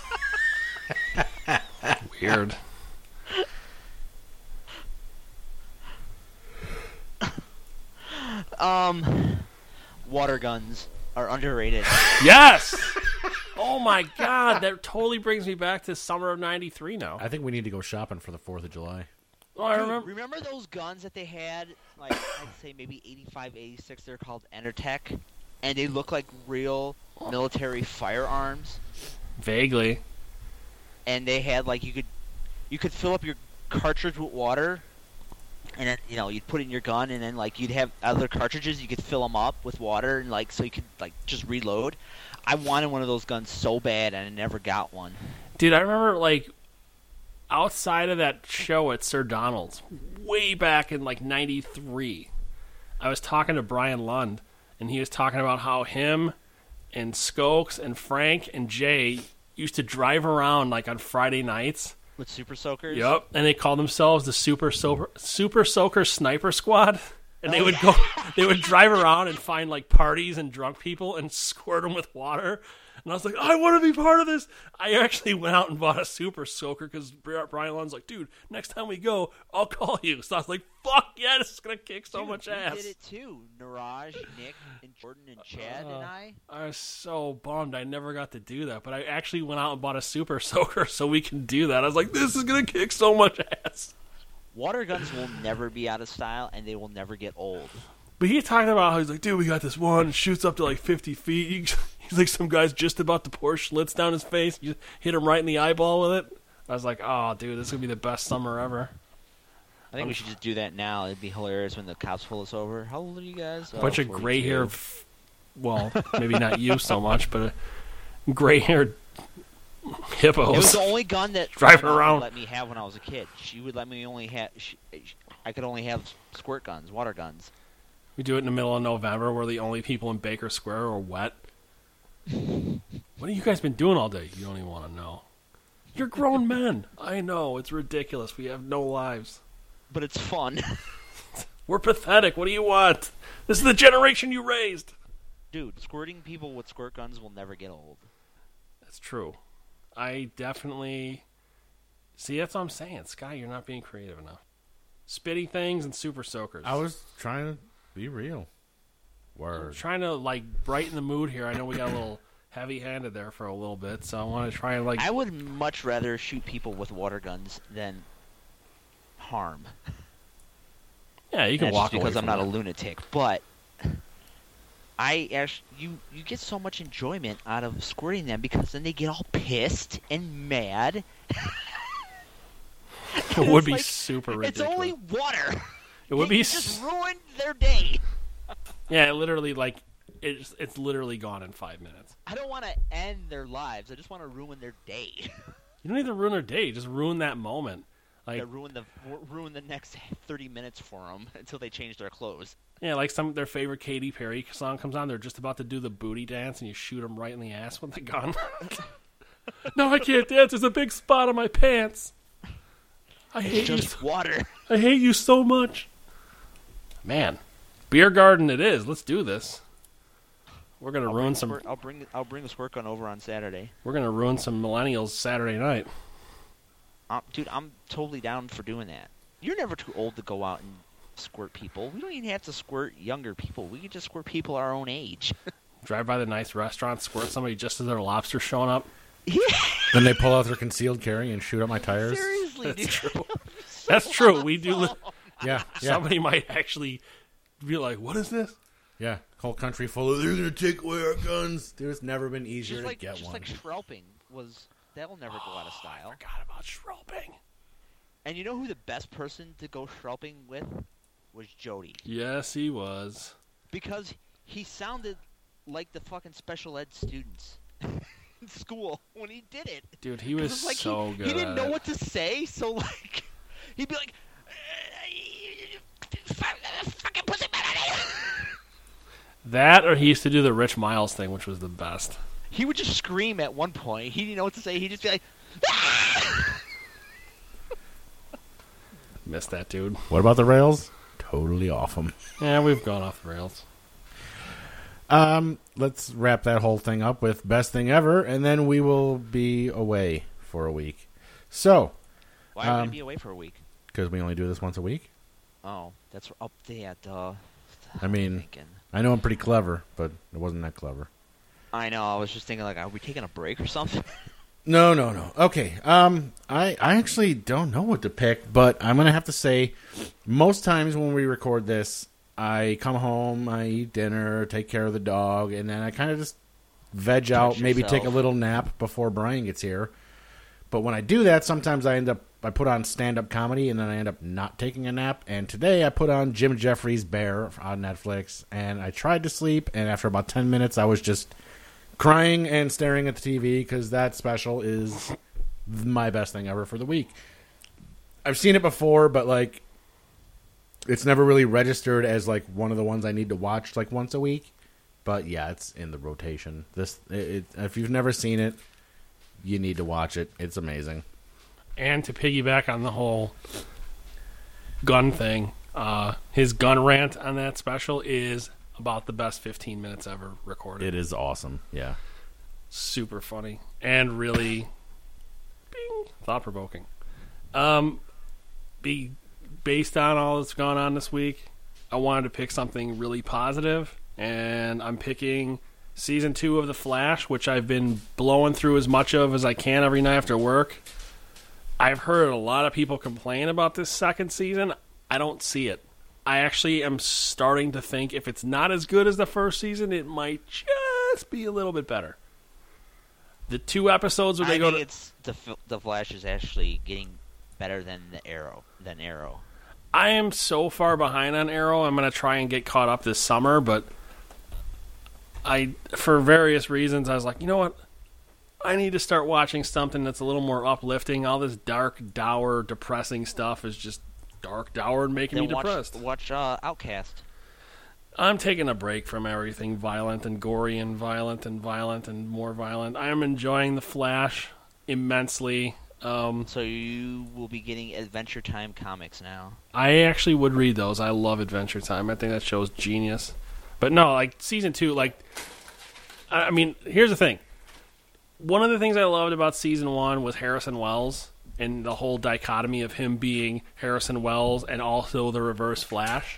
D: Weird.
B: um, water guns are underrated.
D: Yes! Oh my God, that totally brings me back to summer of ninety-three now.
A: I think we need to go shopping for the fourth of July.
D: Oh, I
B: Dude,
D: remember.
B: remember those guns that they had? Like I'd say maybe eighty-five, eighty-six. They're called Enertech, and they look like real military firearms.
D: Vaguely.
B: And they had like you could you could fill up your cartridge with water, and then you know you'd put it in your gun, and then like you'd have other cartridges you could fill them up with water, and like so you could like just reload. I wanted one of those guns so bad, and I never got one.
D: Dude, I remember, like, outside of that show at Sir Donald's, way back in, like, ninety-three, I was talking to Brian Lund, and he was talking about how him and Skokes and Frank and Jay used to drive around, like, on Friday nights.
B: With Super Soakers.
D: Yep. And they called themselves the Super Soaker, Super Soaker Sniper Squad. And they
B: Oh,
D: would
B: yeah.
D: go, they would drive around and find, like, parties and drunk people and squirt them with water. And I was like, I want to be part of this. I actually went out and bought a Super Soaker because Brian Lund's like, dude, next time we go, I'll call you. So I was like, fuck yeah, this is going to kick so
B: Dude,
D: much
B: we
D: ass.
B: did it too. Niraj, Nick, and Jordan, and Chad,
D: Uh,
B: and I.
D: I was so bummed I never got to do that. But I actually went out and bought a Super Soaker so we can do that. I was like, this is going to kick so much ass.
B: Water guns will never be out of style, and they will never get old.
D: But he talked about how he's like, dude, we got this one. It shoots up to like fifty feet. He's like, some guy's just about to pour Schlitz down his face. You hit him right in the eyeball with it. I was like, oh, dude, this is going to be the best summer ever.
B: I think we should just do that now. It'd be hilarious when the cops pull us over. How old are you guys?
D: A bunch
B: Oh,
D: of gray
B: forty-two.
D: hair, f- well, maybe not you so much, but uh, gray haired hippos.
B: It was the only gun that
D: Driving
B: my mom would
D: around.
B: let me have when I was a kid. She would let me only have. She, I could only have squirt guns, water guns.
D: We do it in the middle of November. We're the only people in Baker Square are wet. What have you guys been doing all day? You don't even want to know. You're grown men. I know. It's ridiculous. We have no lives.
B: But it's fun.
D: We're pathetic. What do you want? This is the generation you raised.
B: Dude, squirting people with squirt guns will never get old.
D: That's true. I definitely... See, that's what I'm saying. Sky, you're not being creative enough. Spitty things and Super Soakers.
A: I was trying to be real.
D: I'm
A: Word.
D: trying to, like, brighten the mood here. I know we got a little heavy-handed there for a little bit, so I want to try and, like...
B: I would much rather shoot people with water guns than harm.
D: Yeah, you can
B: That's
D: walk
B: just because
D: away
B: I'm
D: from
B: not
D: that.
B: a lunatic. But I actually, you you get so much enjoyment out of squirting them because then they get all pissed and mad.
D: It would
B: It's
D: be
B: like,
D: super
B: It's
D: ridiculous.
B: only water.
D: It would
B: They
D: be...
B: just ruined their day.
D: Yeah, it literally, like, it's, it's literally gone in five minutes.
B: I don't want to end their lives. I just want to ruin their day.
D: You don't need to ruin their day. Just ruin that moment. Like,
B: Yeah, ruin the ruin the next thirty minutes for them until they change their clothes.
D: yeah, like some their favorite Katy Perry song comes on. They're just about to do the booty dance, and you shoot them right in the ass with the gun. No, I can't dance. There's a big spot on my pants. I hate
B: It's
D: you.
B: just water.
D: I hate you so much. Man, beer garden it is. Let's do this. We're gonna
B: I'll
D: ruin
B: bring
D: some.
B: squirt- I'll bring I'll bring the squirt gun over on Saturday.
D: We're gonna ruin some millennials Saturday night.
B: Um, dude, I'm totally down for doing that. You're never too old to go out and squirt people. We don't even have to squirt younger people. We can just squirt people our own age.
D: Drive by the nice restaurant, squirt somebody just as their lobster's showing up.
A: Then they pull out their concealed carry and shoot up my tires.
B: Seriously,
D: That's
B: dude.
D: true. That's true. We do. Li-
A: Yeah, yeah,
D: Somebody might actually be like, "What is this?"
A: yeah. Whole country full of, they're going to take away our guns. Dude, it's never been easier
B: Just like
A: to get
B: just
A: one.
B: like Schrauping was. That'll never go out of style.
D: Forgot about Schroping.
B: And you know who the best person to go Schrauping with was Jody,
D: Yes, he was.
B: because he sounded like the fucking special ed students in school when he did it.
D: Dude, he
B: 'Cause
D: was
B: it's like
D: so
B: he,
D: good
B: He didn't
D: at
B: know
D: it.
B: what to say, so like he'd be like, "Fucking pussy man."
D: That, or he used to do the Rich Miles thing, which was the best.
B: He would just scream at one point. He didn't know what to say. He'd just be like,
D: Missed that, dude.
A: What about the rails? Totally off them.
D: Yeah, we've gone off the rails.
A: Um, let's wrap that whole thing up with best thing ever, and then we will be away for a week. So,
B: "Why are we
A: Um,
B: gonna be away for a week?"
A: because we only do this once a week.
B: Oh, that's up there. Duh.
A: I mean,
B: Thinking.
A: I know I'm pretty clever, but it wasn't that clever.
B: I know. I was just thinking, like, are we taking a break or something?
A: No, no, no. Okay. Um, I, I actually don't know what to pick, but I'm going to have to say most times when we record this, I come home, I eat dinner, take care of the dog, and then I kind of just veg out, maybe
B: yourself.
A: take a little nap before Brian gets here. But when I do that, sometimes I end up, I put on stand-up comedy, and then I end up not taking a nap. And today I put on Jim Jeffries' Bear on Netflix, and I tried to sleep, and after about ten minutes, I was just crying and staring at the T V because that special is my best thing ever for the week. I've seen it before, but like it's never really registered as like one of the ones I need to watch like once a week. But yeah, it's in the rotation. This, it, it, if you've never seen it, you need to watch it. It's amazing.
D: And to piggyback on the whole gun thing, uh, his gun rant on that special is about the best fifteen minutes ever recorded.
A: It is awesome. Yeah.
D: super funny and really bing, thought-provoking. Um, be based on all that's gone on this week, I wanted to pick something really positive, and I'm picking season two of The Flash, which I've been blowing through as much of as I can every night after work. I've heard a lot of people complain about this second season. I don't see it. I actually am starting to think if it's not as good as the first season, it might just be a little bit better. The two episodes where they
B: I
D: go
B: think
D: to...
B: it's the F- the Flash is actually getting better than the Arrow than Arrow.
D: I am so far behind on Arrow. I'm going to try and get caught up this summer, but I, for various reasons, I was like, you know what? I need to start watching something that's a little more uplifting. All this dark, dour, depressing stuff is just dark, dour, and making
B: Then
D: me
B: watch,
D: depressed.
B: Watch uh, Outcast.
D: I'm taking a break from everything violent and gory and violent and violent and more violent. I am enjoying The Flash immensely. Um,
B: So you will be getting Adventure Time comics now.
D: I actually would read those. I love Adventure Time. I think that show's genius. But no, like, season two, like, I I mean, here's the thing. One of the things I loved about season one was Harrison Wells and the whole dichotomy of him being Harrison Wells and also the Reverse Flash.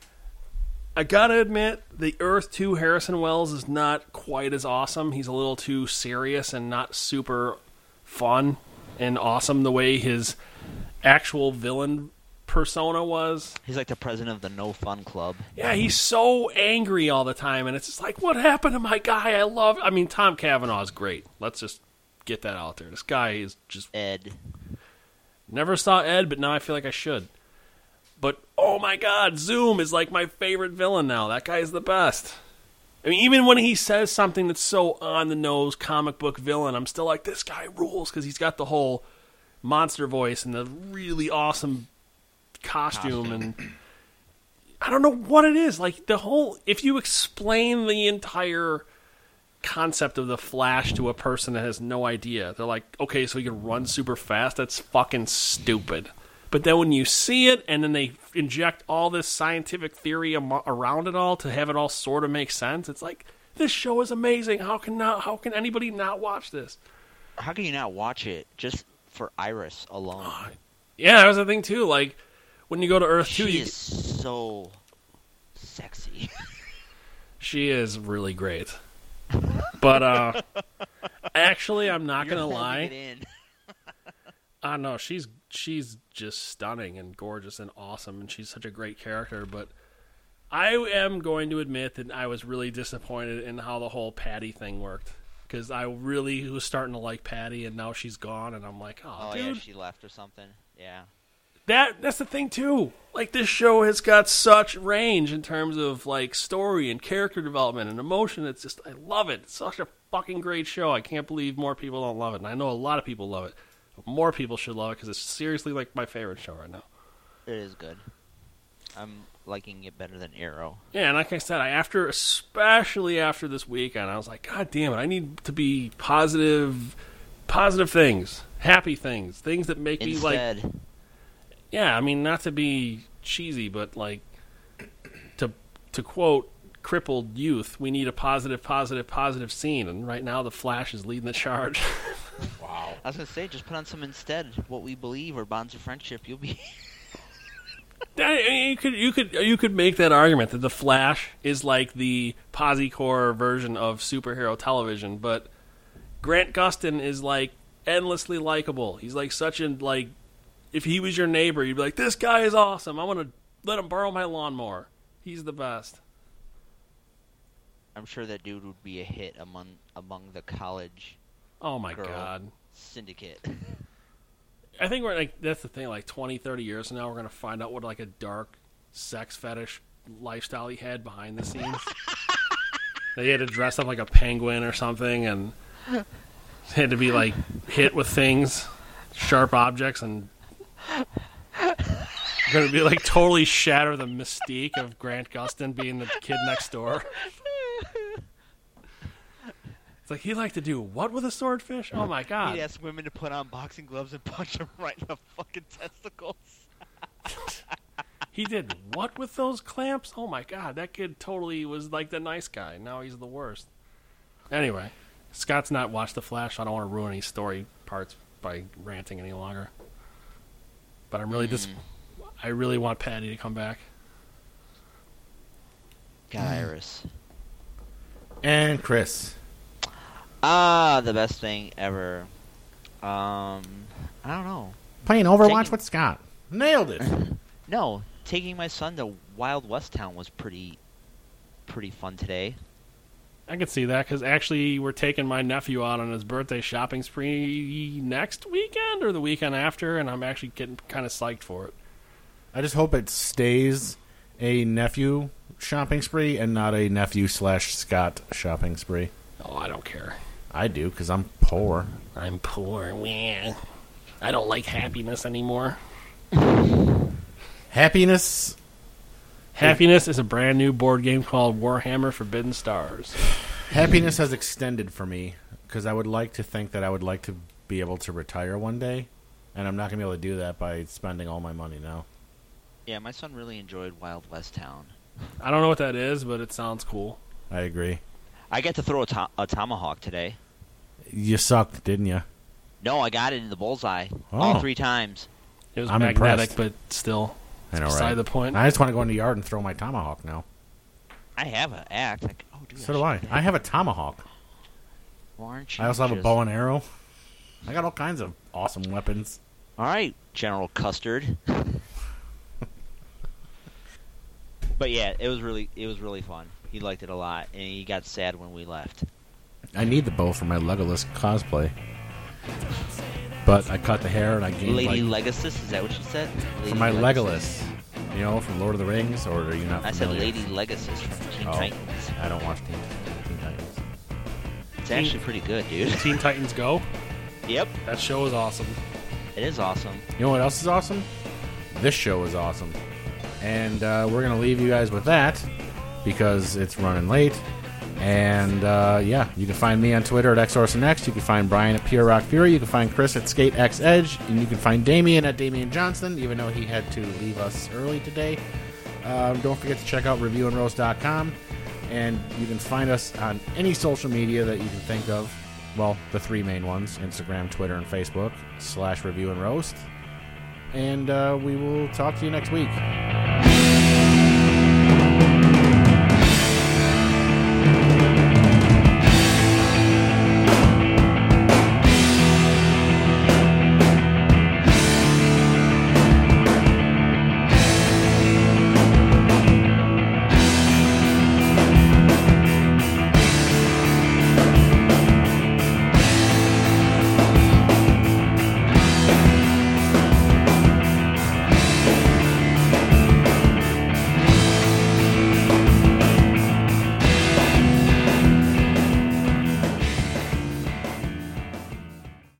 D: I gotta admit, the Earth two Harrison Wells is not quite as awesome. He's a little too serious and not super fun and awesome the way his actual villain persona was.
B: He's like the president of the No Fun Club.
D: Yeah, he's so angry all the time, and it's just like, what happened to my guy? I love... I mean, Tom Cavanaugh is great. Let's just get that out there. This guy is just...
B: Ed.
D: Never saw Ed, but now I feel like I should. But, oh my god, Zoom is like my favorite villain now. That guy is the best. I mean, even when he says something that's so on-the-nose comic book villain, I'm still like, this guy rules, because he's got the whole monster voice and the really awesome costume,
B: Costume.
D: and I don't know what it is. Like, the whole... If you explain the entire concept of the Flash to a person that has no idea, they're like, okay, so you can run super fast? That's fucking stupid. But then when you see it, and then they inject all this scientific theory am- around it all to have it all sort of make sense, it's like, this show is amazing. How can not? How can anybody not watch this?
B: How can you not watch it just for Iris alone?
D: Yeah, that was the thing too. Like, when you go to Earth
B: She
D: two, you,
B: is so sexy.
D: she is really great. But uh, actually, I'm not
B: You're
D: gonna
B: holding
D: lie.
B: it in.
D: I know she's she's just stunning and gorgeous and awesome, and she's such a great character. But I am going to admit that I was really disappointed in how the whole Patty thing worked, because I really was starting to like Patty, and now she's gone, and I'm like, oh,
B: Oh
D: dude,
B: yeah, she left or something. Yeah.
D: that that's the thing too. Like, this show has got such range in terms of like story and character development and emotion. It's just, I love it. It's such a fucking great show. I can't believe more people don't love it, and I know a lot of people love it. More people should love it, because it's seriously like my favorite show right now.
B: It is good. I'm liking it better than Arrow.
D: Yeah, and like I said, I after especially after this weekend, I was like, God damn it, I need to be positive, positive things, happy things, things that make me like.
B: Instead,
D: Yeah, I mean, not to be cheesy, but like to to quote crippled youth, we need a positive, positive, positive scene, and right now the Flash is leading the charge.
A: Wow.
B: I was gonna say, just put on some Instead, What We Believe or Bonds of Friendship. You'll be.
D: I mean, you could you could you could make that argument that the Flash is like the Posi-Core version of superhero television, but Grant Gustin is like endlessly likable. He's like such a like, if he was your neighbor, you'd be like, this guy is awesome. I want to let him borrow my lawnmower. He's the best.
B: I'm sure that dude would be a hit among among the college
D: Oh my
B: Girl.
D: god.
B: syndicate.
D: I think we're like, that's the thing, like twenty, thirty years from now, we're going to find out what like a dark sex fetish lifestyle he had behind the scenes. That he had to dress up like a penguin or something, and had to be like hit with things, sharp objects, and going to be like totally shatter the mystique of Grant Gustin being the kid next door. It's like, he liked to do what with a swordfish? Oh my god.
B: He'd ask women to put on boxing gloves and punch them right in the fucking testicles.
D: He did what with those clamps? Oh my god, that kid totally was like the nice guy. Now he's the worst. Anyway, Scott's not watched The Flash, so I don't want to ruin any story parts by ranting any longer. But I'm really
B: Mm.
D: just, I really want Patty to come back.
B: God, Iris.
A: And Chris.
B: Ah, the best thing ever. Um, I don't know.
A: Playing Overwatch
B: Taking-
A: with Scott. Nailed it.
B: No, taking my son to Wild West Town was pretty, pretty fun today.
D: I could see that, because actually we're taking my nephew out on his birthday shopping spree next weekend or the weekend after, and I'm actually getting kind of psyched for it.
A: I just hope it stays a nephew shopping spree and not a nephew slash Scott shopping spree.
D: Oh, I don't care.
A: I do, because I'm poor.
D: I'm poor. Wah. I don't like happiness anymore.
A: Happiness.
D: Happiness is a brand new board game called Warhammer Forbidden Stars.
A: Happiness has extended for me, because I would like to think that I would like to be able to retire one day, and I'm not going to be able to do that by spending all my money now.
B: Yeah, my son really enjoyed Wild West Town.
D: I don't know what that is, but it sounds cool.
A: I agree.
B: I got to throw a, to- a tomahawk today.
A: You sucked, didn't you?
B: No, I got it in the bullseye
A: Oh.
B: all three times.
D: It was
A: I'm
D: magnetic,
A: impressed.
D: but still,
A: I know,
D: beside
A: right?
D: the point.
A: I just want to go in the yard and throw my tomahawk now.
B: I have an axe. Like, oh, dude,
A: So do I. I have a tomahawk.
B: Why aren't you
A: I also have a
B: just-
A: bow and arrow. I got all kinds of awesome weapons.
B: All right, General Custard. But yeah, it was really it was really fun. He liked it a lot, and he got sad when we left.
A: I need the bow for my Legolas cosplay. But I cut the hair and I gained
B: Lady
A: like...
B: Legacy, is that what you said?
A: For
B: Lady
A: my
B: Legacy.
A: Legolas. You know, from Lord of the Rings, or are you not
B: I said
A: familiar?
B: Lady Legacy from Teen
A: Oh.
B: Titans.
A: I don't watch Teen, Teen Titans.
B: It's actually pretty good, dude.
D: Teen Titans Go.
B: Yep,
D: That show is awesome.
B: it is awesome.
A: You know what else is awesome? This show is awesome. And uh, we're going to leave you guys with that because it's running late. And uh, yeah, you can find me on Twitter at X Orson Next. You can find Brian at Pure Rock Fury. You can find Chris at Skate X Edge. And you can find Damien at Damien Johnson, even though he had to leave us early today. Um, don't forget to check out review and roast dot com. And you can find us on any social media that you can think of. Well, the three main ones, Instagram, Twitter, and Facebook, slash Review and Roast. And uh, we will talk to you next week.